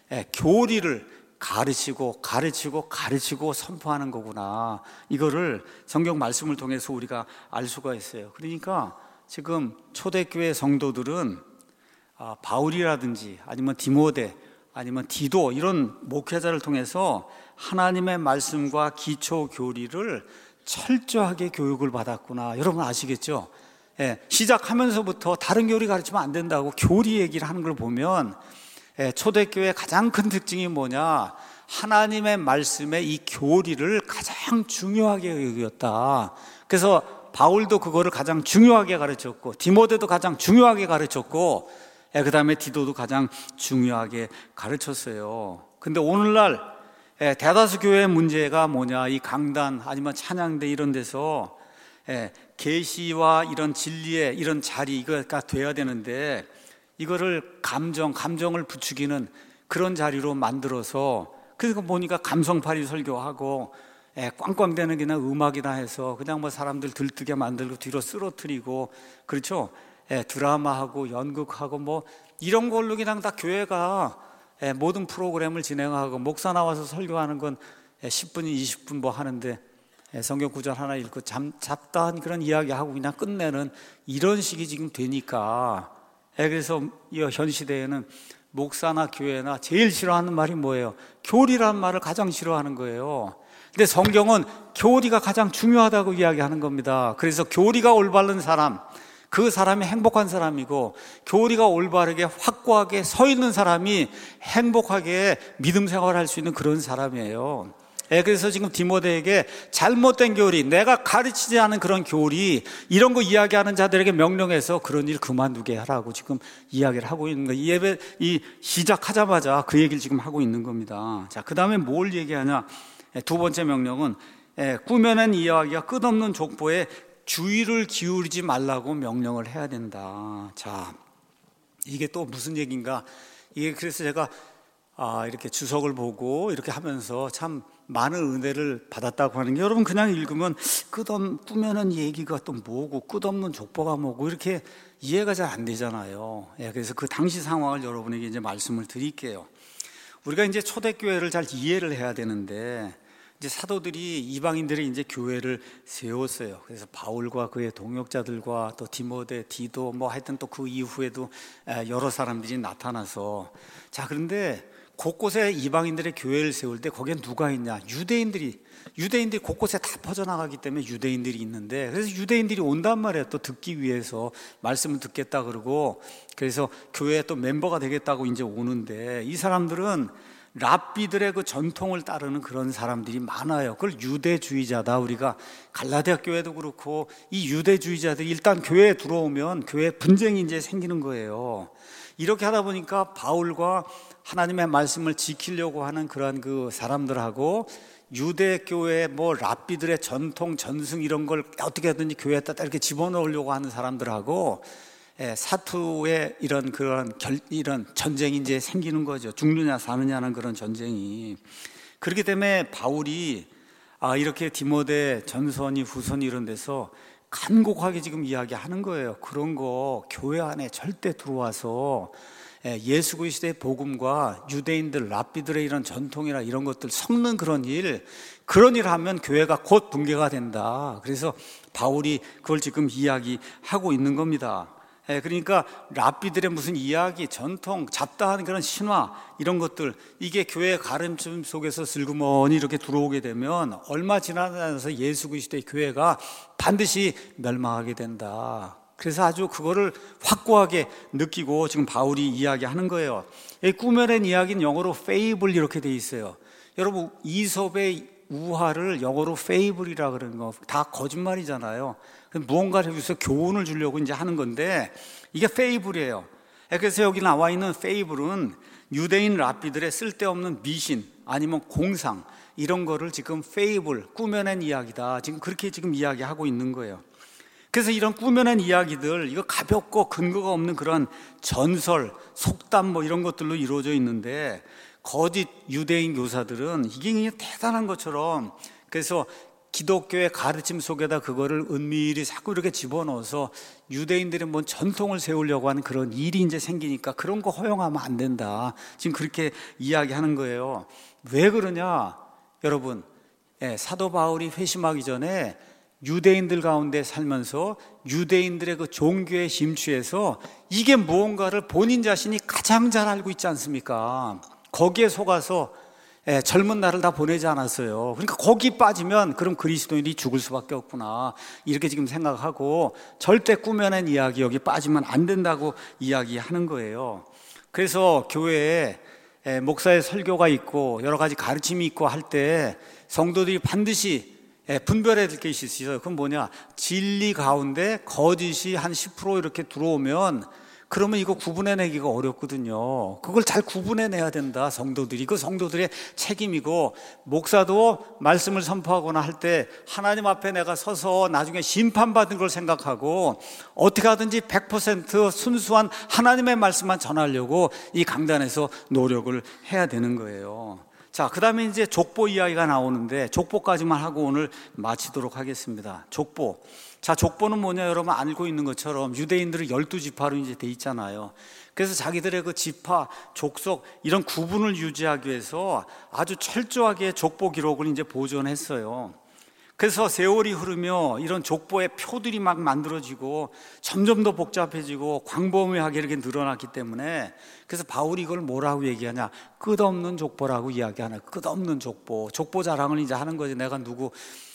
Speaker 1: 교리를 가르치고 선포하는 거구나. 이거를 성경 말씀을 통해서 우리가 알 수가 있어요. 그러니까 지금 초대교회 성도들은 바울이라든지 아니면 디모데 아니면 디도 이런 목회자를 통해서 하나님의 말씀과 기초 교리를 철저하게 교육을 받았구나. 여러분 아시겠죠? 시작하면서부터 다른 교리 가르치면 안 된다고 교리 얘기를 하는 걸 보면 초대교회의 가장 큰 특징이 뭐냐? 하나님의 말씀의 이 교리를 가장 중요하게 여겼다. 그래서 바울도 그거를 가장 중요하게 가르쳤고, 디모데도 가장 중요하게 가르쳤고, 그 다음에 디도도 가장 중요하게 가르쳤어요. 근데 오늘날 대다수 교회의 문제가 뭐냐? 이 강단 아니면 찬양대 이런 데서 계시와 이런 진리의 이런 자리, 이거가 돼야 되는데 이거를 감정을 부추기는 그런 자리로 만들어서, 그래서 보니까 감성파리 설교하고 꽝꽝대는 그냥 음악이나 해서 그냥 뭐 사람들 들뜨게 만들고 뒤로 쓰러뜨리고, 그렇죠? 드라마하고 연극하고 뭐 이런 걸로 그냥 다 교회가 모든 프로그램을 진행하고, 목사 나와서 설교하는 건 10분, 20분 뭐 하는데 성경 구절 하나 읽고 잡다한 그런 이야기하고 그냥 끝내는 이런 식이 지금 되니까, 그래서 현 시대에는 목사나 교회나 제일 싫어하는 말이 뭐예요? 교리라는 말을 가장 싫어하는 거예요. 근데 성경은 교리가 가장 중요하다고 이야기하는 겁니다. 그래서 교리가 올바른 사람, 그 사람이 행복한 사람이고, 교리가 올바르게 확고하게 서 있는 사람이 행복하게 믿음 생활할 수 있는 그런 사람이에요. 그래서 지금 디모데에게 잘못된 교리, 내가 가르치지 않은 그런 교리, 이런 거 이야기하는 자들에게 명령해서 그런 일 그만두게 하라고 지금 이야기를 하고 있는 거예요. 이 예배 시작하자마자 그 얘기를 지금 하고 있는 겁니다. 자, 그 다음에 뭘 얘기하냐? 두 번째 명령은 꾸며낸 이야기가 끝없는 족보에 주의를 기울이지 말라고 명령을 해야 된다. 자, 이게 또 무슨 얘기인가? 이게 그래서 제가 이렇게 주석을 보고 이렇게 하면서 참 많은 은혜를 받았다고 하는 게, 여러분 그냥 읽으면 꾸며낸 얘기가 또 뭐고 끝없는 족보가 뭐고 이렇게 이해가 잘 안 되잖아요. 그래서 그 당시 상황을 여러분에게 이제 말씀을 드릴게요. 우리가 이제 초대교회를 잘 이해를 해야 되는데, 이제 사도들이 이방인들이 이제 교회를 세웠어요. 그래서 바울과 그의 동역자들과 또 디모데, 디도 뭐 하여튼 또 그 이후에도 여러 사람들이 나타나서, 자, 그런데 곳곳에 이방인들의 교회를 세울 때 거기에 누가 있냐? 유대인들이 곳곳에 다 퍼져나가기 때문에 유대인들이 있는데, 그래서 유대인들이 온단 말이에요. 또 듣기 위해서 말씀을 듣겠다 그러고, 그래서 교회에 또 멤버가 되겠다고 이제 오는데, 이 사람들은 랍비들의 그 전통을 따르는 그런 사람들이 많아요. 그걸 유대주의자다. 우리가 갈라디아 교회도 그렇고, 이 유대주의자들이 일단 교회에 들어오면 교회에 분쟁이 이제 생기는 거예요. 이렇게 하다 보니까 바울과 하나님의 말씀을 지키려고 하는 그러한 그 사람들하고, 유대교회 뭐 랍비들의 전통, 전승 이런 걸 어떻게 하든지 교회에다 이렇게 집어넣으려고 하는 사람들하고 사투의 이런 전쟁이 이제 생기는 거죠. 죽느냐 사느냐는 그런 전쟁이. 그렇기 때문에 바울이 이렇게 디모데 전서니 후서니 이런 데서 간곡하게 지금 이야기하는 거예요. 그런 거 교회 안에 절대 들어와서 예수 그리스도의 복음과 유대인들, 랍비들의 이런 전통이나 이런 것들 섞는 그런 일 하면 교회가 곧 붕괴가 된다. 그래서 바울이 그걸 지금 이야기하고 있는 겁니다. 그러니까 랍비들의 무슨 이야기, 전통, 잡다한 그런 신화 이런 것들, 이게 교회의 가르침 속에서 슬그머니 이렇게 들어오게 되면 얼마 지나지 않아서 예수 그리스도의 교회가 반드시 멸망하게 된다. 그래서 아주 그거를 확고하게 느끼고 지금 바울이 이야기하는 거예요. 이 꾸며낸 이야기는 영어로 fable 이렇게 돼 있어요. 여러분, 이솝의 우화를 영어로 fable이라 그러는 거 다 거짓말이잖아요. 무언가를 여기서 교훈을 주려고 이제 하는 건데, 이게 fable이에요. 그래서 여기 나와 있는 fable은 유대인 랍비들의 쓸데없는 미신 아니면 공상 이런 거를 지금 fable, 꾸며낸 이야기다. 지금 그렇게 지금 이야기하고 있는 거예요. 그래서 이런 꾸며낸 이야기들, 이거 가볍고 근거가 없는 그런 전설, 속담 뭐 이런 것들로 이루어져 있는데, 거짓 유대인 교사들은 이게 그냥 대단한 것처럼, 그래서 기독교의 가르침 속에다 그거를 은밀히 자꾸 이렇게 집어넣어서 유대인들의 뭔 전통을 세우려고 하는 그런 일이 이제 생기니까 그런 거 허용하면 안 된다. 지금 그렇게 이야기하는 거예요. 왜 그러냐? 여러분, 사도 바울이 회심하기 전에 유대인들 가운데 살면서 유대인들의 그 종교에 심취해서 이게 무언가를 본인 자신이 가장 잘 알고 있지 않습니까? 거기에 속아서 젊은 날을 다 보내지 않았어요. 그러니까 거기 빠지면 그럼 그리스도인이 죽을 수밖에 없구나, 이렇게 지금 생각하고 절대 꾸며낸 이야기 여기 빠지면 안 된다고 이야기하는 거예요. 그래서 교회에 목사의 설교가 있고 여러 가지 가르침이 있고 할 때 성도들이 반드시 분별해야 될 것이 있어요. 그건 뭐냐? 진리 가운데 거짓이 한 10% 이렇게 들어오면, 그러면 이거 구분해내기가 어렵거든요. 그걸 잘 구분해내야 된다, 성도들이. 그 성도들의 책임이고, 목사도 말씀을 선포하거나 할 때 하나님 앞에 내가 서서 나중에 심판받은 걸 생각하고 어떻게 하든지 100% 순수한 하나님의 말씀만 전하려고 이 강단에서 노력을 해야 되는 거예요. 자, 그 다음에 이제 족보 이야기가 나오는데 족보까지만 하고 오늘 마치도록 하겠습니다. 족보. 자, 족보는 뭐냐, 여러분 알고 있는 것처럼 유대인들은 12지파로 이제 돼 있잖아요. 그래서 자기들의 그 지파, 족속 이런 구분을 유지하기 위해서 아주 철저하게 족보 기록을 이제 보존했어요. 그래서 세월이 흐르며 이런 족보의 표들이 막 만들어지고 점점 더 복잡해지고 광범위하게 이렇게 늘어났기 때문에, 그래서 바울이 이걸 뭐라고 얘기하냐, 끝없는 족보라고 이야기하나. 끝없는 족보. 족보 자랑을 이제 하는 거지. 내가 누구,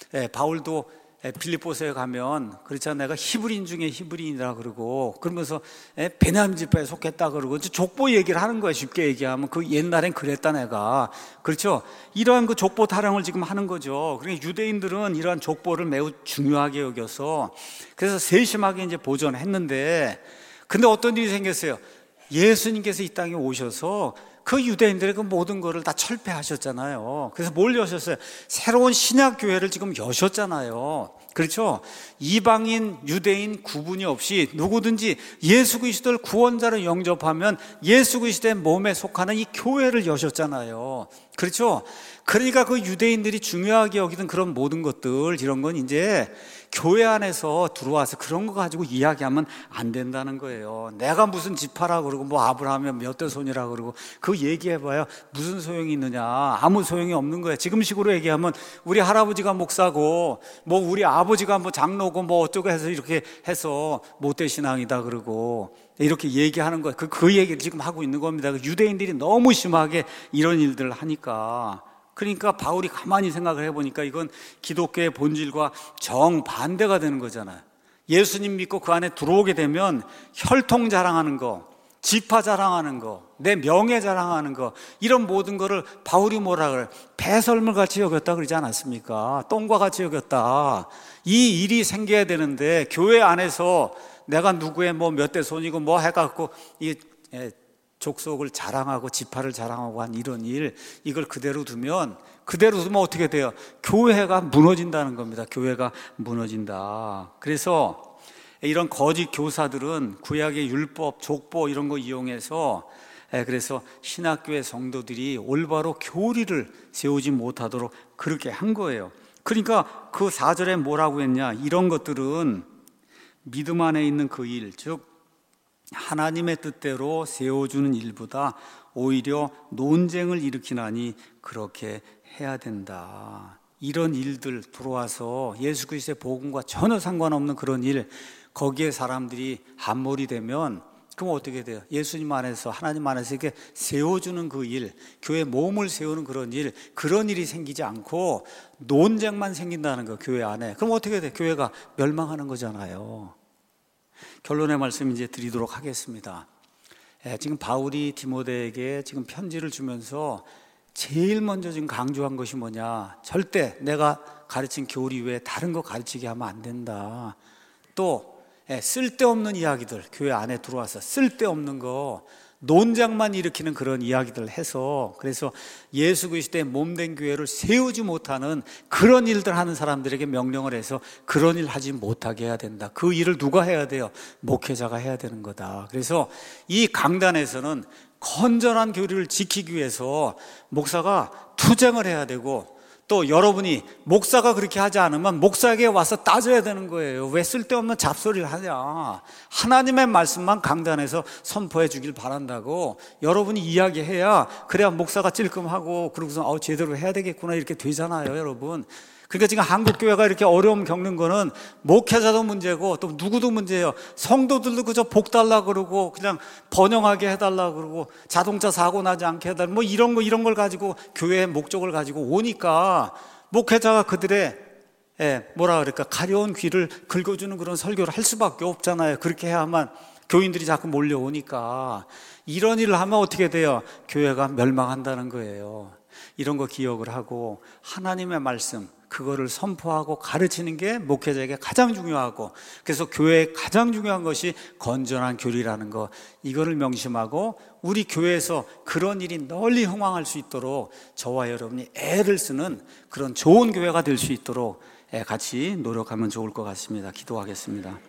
Speaker 1: 바울도 빌립보서에 가면 그렇잖아, 내가 히브리인 중에 히브리인이라 그러고, 그러면서 베냐민 지파에 속했다 그러고 족보 얘기를 하는 거야. 쉽게 얘기하면 그 옛날엔 그랬다 내가. 그렇죠? 이러한 그 족보 타령을 지금 하는 거죠. 그러니까 유대인들은 이러한 족보를 매우 중요하게 여겨서 그래서 세심하게 이제 보존했는데, 근데 어떤 일이 생겼어요. 예수님께서 이 땅에 오셔서 그 유대인들의 그 모든 거를 다 철폐하셨잖아요. 그래서 뭘 여셨어요? 새로운 신약 교회를 지금 여셨잖아요. 그렇죠? 이방인, 유대인 구분이 없이 누구든지 예수 그리스도를 구원자로 영접하면 예수 그리스도의 몸에 속하는 이 교회를 여셨잖아요. 그렇죠? 그러니까 그 유대인들이 중요하게 여기던 그런 모든 것들, 이런 건 이제 교회 안에서 들어와서 그런 거 가지고 이야기하면 안 된다는 거예요. 내가 무슨 지파라 그러고 뭐 아브라함이 몇 대 손이라 그러고 그 얘기해봐야 무슨 소용이 있느냐. 아무 소용이 없는 거예요. 지금식으로 얘기하면 우리 할아버지가 목사고 뭐 우리 아버지가 뭐 장로고 뭐 어쩌고 해서 이렇게 해서 못된 신앙이다 그러고 이렇게 얘기하는 거예요. 그 얘기를 지금 하고 있는 겁니다. 유대인들이 너무 심하게 이런 일들을 하니까. 그러니까 바울이 가만히 생각을 해보니까 이건 기독교의 본질과 정반대가 되는 거잖아요. 예수님 믿고 그 안에 들어오게 되면 혈통 자랑하는 거, 지파 자랑하는 거, 내 명예 자랑하는 거, 이런 모든 거를 바울이 뭐라 그래요? 배설물 같이 여겼다 그러지 않았습니까? 똥과 같이 여겼다. 이 일이 생겨야 되는데 교회 안에서 내가 누구의 뭐 몇 대 손이고 뭐 해갖고 이 족속을 자랑하고 지파를 자랑하고 한 이런 일, 이걸 그대로 두면 어떻게 돼요? 교회가 무너진다는 겁니다. 교회가 무너진다. 그래서 이런 거짓 교사들은 구약의 율법, 족보 이런 거 이용해서 그래서 신학교의 성도들이 올바로 교리를 세우지 못하도록 그렇게 한 거예요. 그러니까 그 4절에 뭐라고 했냐, 이런 것들은 믿음 안에 있는 그 일, 즉 하나님의 뜻대로 세워주는 일보다 오히려 논쟁을 일으키나니 그렇게 해야 된다. 이런 일들 들어와서 예수 그리스도의 복음과 전혀 상관없는 그런 일, 거기에 사람들이 함몰이 되면 그럼 어떻게 돼요? 예수님 안에서, 하나님 안에서 이렇게 세워주는 그 일, 교회 몸을 세우는 그런 일이 생기지 않고 논쟁만 생긴다는 거, 교회 안에. 그럼 어떻게 돼요? 교회가 멸망하는 거잖아요. 결론의 말씀 이제 드리도록 하겠습니다. 지금 바울이 디모데에게 지금 편지를 주면서 제일 먼저 지금 강조한 것이 뭐냐, 절대 내가 가르친 교리 외에 다른 거 가르치게 하면 안 된다. 또 쓸데없는 이야기들, 교회 안에 들어와서 쓸데없는 거, 논쟁만 일으키는 그런 이야기들을 해서, 그래서 예수 그리스도의 몸된 교회를 세우지 못하는 그런 일들 하는 사람들에게 명령을 해서 그런 일 하지 못하게 해야 된다. 그 일을 누가 해야 돼요? 목회자가 해야 되는 거다. 그래서 이 강단에서는 건전한 교리를 지키기 위해서 목사가 투쟁을 해야 되고, 또 여러분이 목사가 그렇게 하지 않으면 목사에게 와서 따져야 되는 거예요. 왜 쓸데없는 잡소리를 하냐. 하나님의 말씀만 강단에서 선포해 주길 바란다고 여러분이 이야기해야, 그래야 목사가 찔끔하고 그러고서 제대로 해야 되겠구나 이렇게 되잖아요, 여러분. 그러니까 지금 한국교회가 이렇게 어려움 겪는 거는 목회자도 문제고 또 누구도 문제예요. 성도들도 그저 복 달라 그러고 그냥 번영하게 해달라 그러고 자동차 사고 나지 않게 해달라 뭐 이런 걸 가지고 교회의 목적을 가지고 오니까 목회자가 그들의 가려운 귀를 긁어주는 그런 설교를 할 수밖에 없잖아요. 그렇게 해야만 교인들이 자꾸 몰려오니까. 이런 일을 하면 어떻게 돼요? 교회가 멸망한다는 거예요. 이런 거 기억을 하고 하나님의 말씀, 그거를 선포하고 가르치는 게 목회자에게 가장 중요하고, 그래서 교회에 가장 중요한 것이 건전한 교리라는 거, 이거를 명심하고 우리 교회에서 그런 일이 널리 흥왕할 수 있도록 저와 여러분이 애를 쓰는 그런 좋은 교회가 될 수 있도록 같이 노력하면 좋을 것 같습니다. 기도하겠습니다.